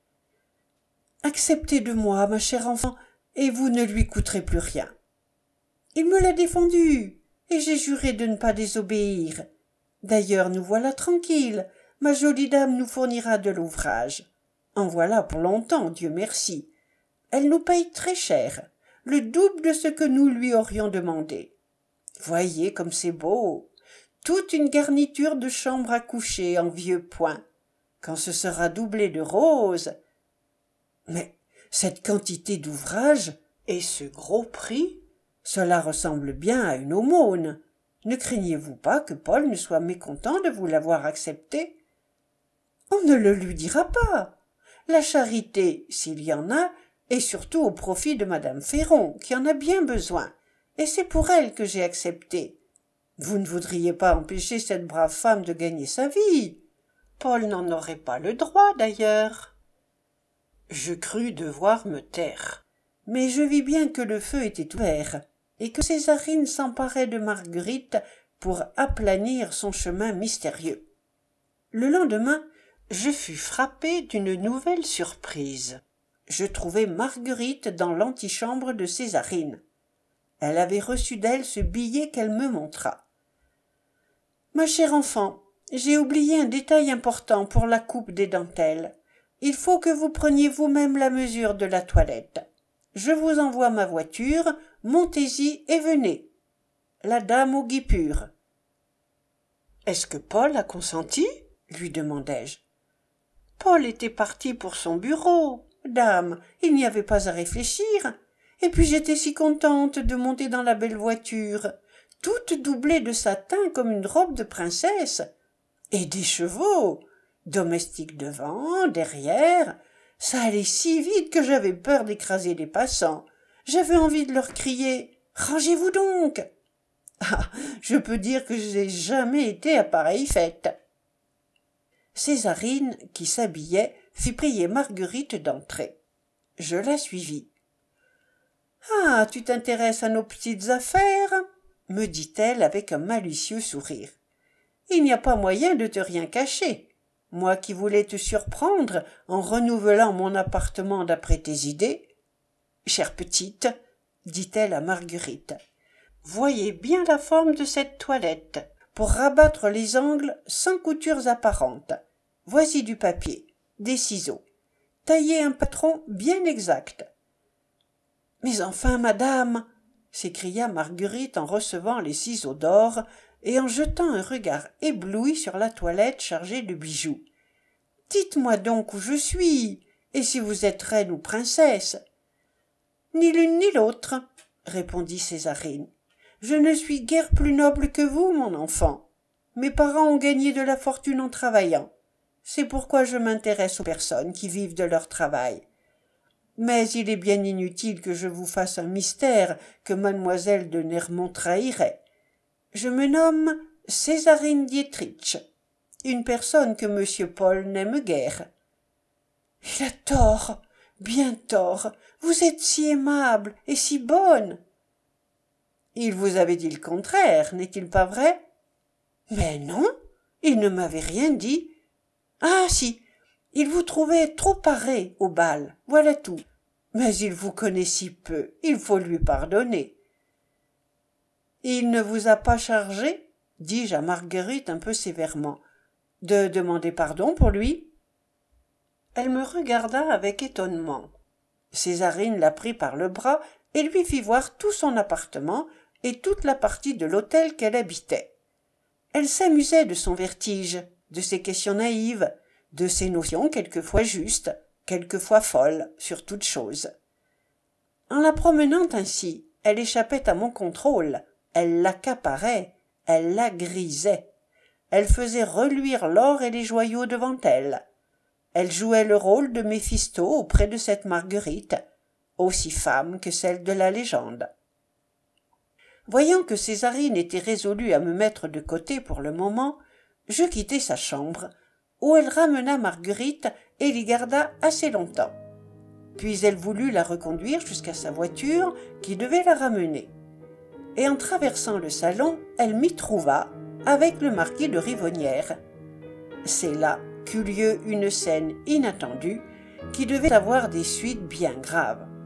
Acceptez de moi, ma chère enfant, et vous ne lui coûterez plus rien. Il me l'a défendu, et j'ai juré de ne pas désobéir. D'ailleurs, nous voilà tranquilles, ma jolie dame nous fournira de l'ouvrage. En voilà pour longtemps, Dieu merci. Elle nous paye très cher, le double de ce que nous lui aurions demandé. Voyez comme c'est beau, toute une garniture de chambre à coucher en vieux point. Quand ce sera doublé de roses. Mais cette quantité d'ouvrage et ce gros prix, cela ressemble bien à une aumône. Ne craignez-vous pas que Paul ne soit mécontent de vous l'avoir accepté? On ne le lui dira pas. La charité, s'il y en a, est surtout au profit de madame Féron, qui en a bien besoin, et c'est pour elle que j'ai accepté. Vous ne voudriez pas empêcher cette brave femme de gagner sa vie. Paul n'en aurait pas le droit, d'ailleurs. Je crus devoir me taire, mais je vis bien que le feu était ouvert, et que Césarine s'emparait de Marguerite pour aplanir son chemin mystérieux. Le lendemain, je fus frappé d'une nouvelle surprise. Je trouvai Marguerite dans l'antichambre de Césarine. Elle avait reçu d'elle ce billet qu'elle me montra. « Ma chère enfant, j'ai oublié un détail important pour la coupe des dentelles. Il faut que vous preniez vous-même la mesure de la toilette. Je vous envoie ma voiture, montez-y et venez. La dame au guipure. »« Est-ce que Paul a consenti ?» lui demandai-je. « Paul était parti pour son bureau. Dame, il n'y avait pas à réfléchir. Et puis j'étais si contente de monter dans la belle voiture, toute doublée de satin comme une robe de princesse. Et des chevaux, domestiques devant, derrière. Ça allait si vite que j'avais peur d'écraser les passants. J'avais envie de leur crier « Rangez-vous donc !» Ah, je peux dire que je n'ai jamais été à pareille fête. Césarine, qui s'habillait, fit prier Marguerite d'entrer. Je la suivis. « Ah, tu t'intéresses à nos petites affaires ?» me dit-elle avec un malicieux sourire. « Il n'y a pas moyen de te rien cacher. Moi qui voulais te surprendre en renouvelant mon appartement d'après tes idées. Chère petite, dit-elle à Marguerite, voyez bien la forme de cette toilette, pour rabattre les angles sans coutures apparentes. Voici du papier, des ciseaux. Taillez un patron bien exact. »« Mais enfin, madame !» s'écria Marguerite en recevant les ciseaux d'or et en jetant un regard ébloui sur la toilette chargée de bijoux. « Dites-moi donc où je suis, et si vous êtes reine ou princesse. »« Ni l'une ni l'autre, » répondit Césarine. « Je ne suis guère plus noble que vous, mon enfant. Mes parents ont gagné de la fortune en travaillant. C'est pourquoi je m'intéresse aux personnes qui vivent de leur travail. Mais il est bien inutile que je vous fasse un mystère que mademoiselle de Nermont trahirait. Je me nomme Césarine Dietrich, une personne que monsieur Paul n'aime guère. »« Il a tort, bien tort. Vous êtes si aimable et si bonne. »« Il vous avait dit le contraire, n'est-il pas vrai ? » ?»« Mais non, il ne m'avait rien dit. Ah si, il vous trouvait trop paré au bal, voilà tout. Mais il vous connaît si peu, il faut lui pardonner. »« Il ne vous a pas chargé, dis-je à Marguerite un peu sévèrement, de demander pardon pour lui ? » Elle me regarda avec étonnement. Césarine la prit par le bras et lui fit voir tout son appartement et toute la partie de l'hôtel qu'elle habitait. Elle s'amusait de son vertige, de ses questions naïves, de ses notions quelquefois justes, quelquefois folles, sur toute chose. En la promenant ainsi, elle échappait à mon contrôle, elle l'accaparait, elle la grisait. Elle faisait reluire l'or et les joyaux devant elle. Elle jouait le rôle de Méphisto auprès de cette Marguerite, aussi femme que celle de la légende. Voyant que Césarine était résolue à me mettre de côté pour le moment, je quittai sa chambre, où elle ramena Marguerite et l'y garda assez longtemps. Puis elle voulut la reconduire jusqu'à sa voiture qui devait la ramener. Et en traversant le salon, elle m'y trouva avec le marquis de Rivonnière. C'est là qu'eut lieu une scène inattendue qui devait avoir des suites bien graves.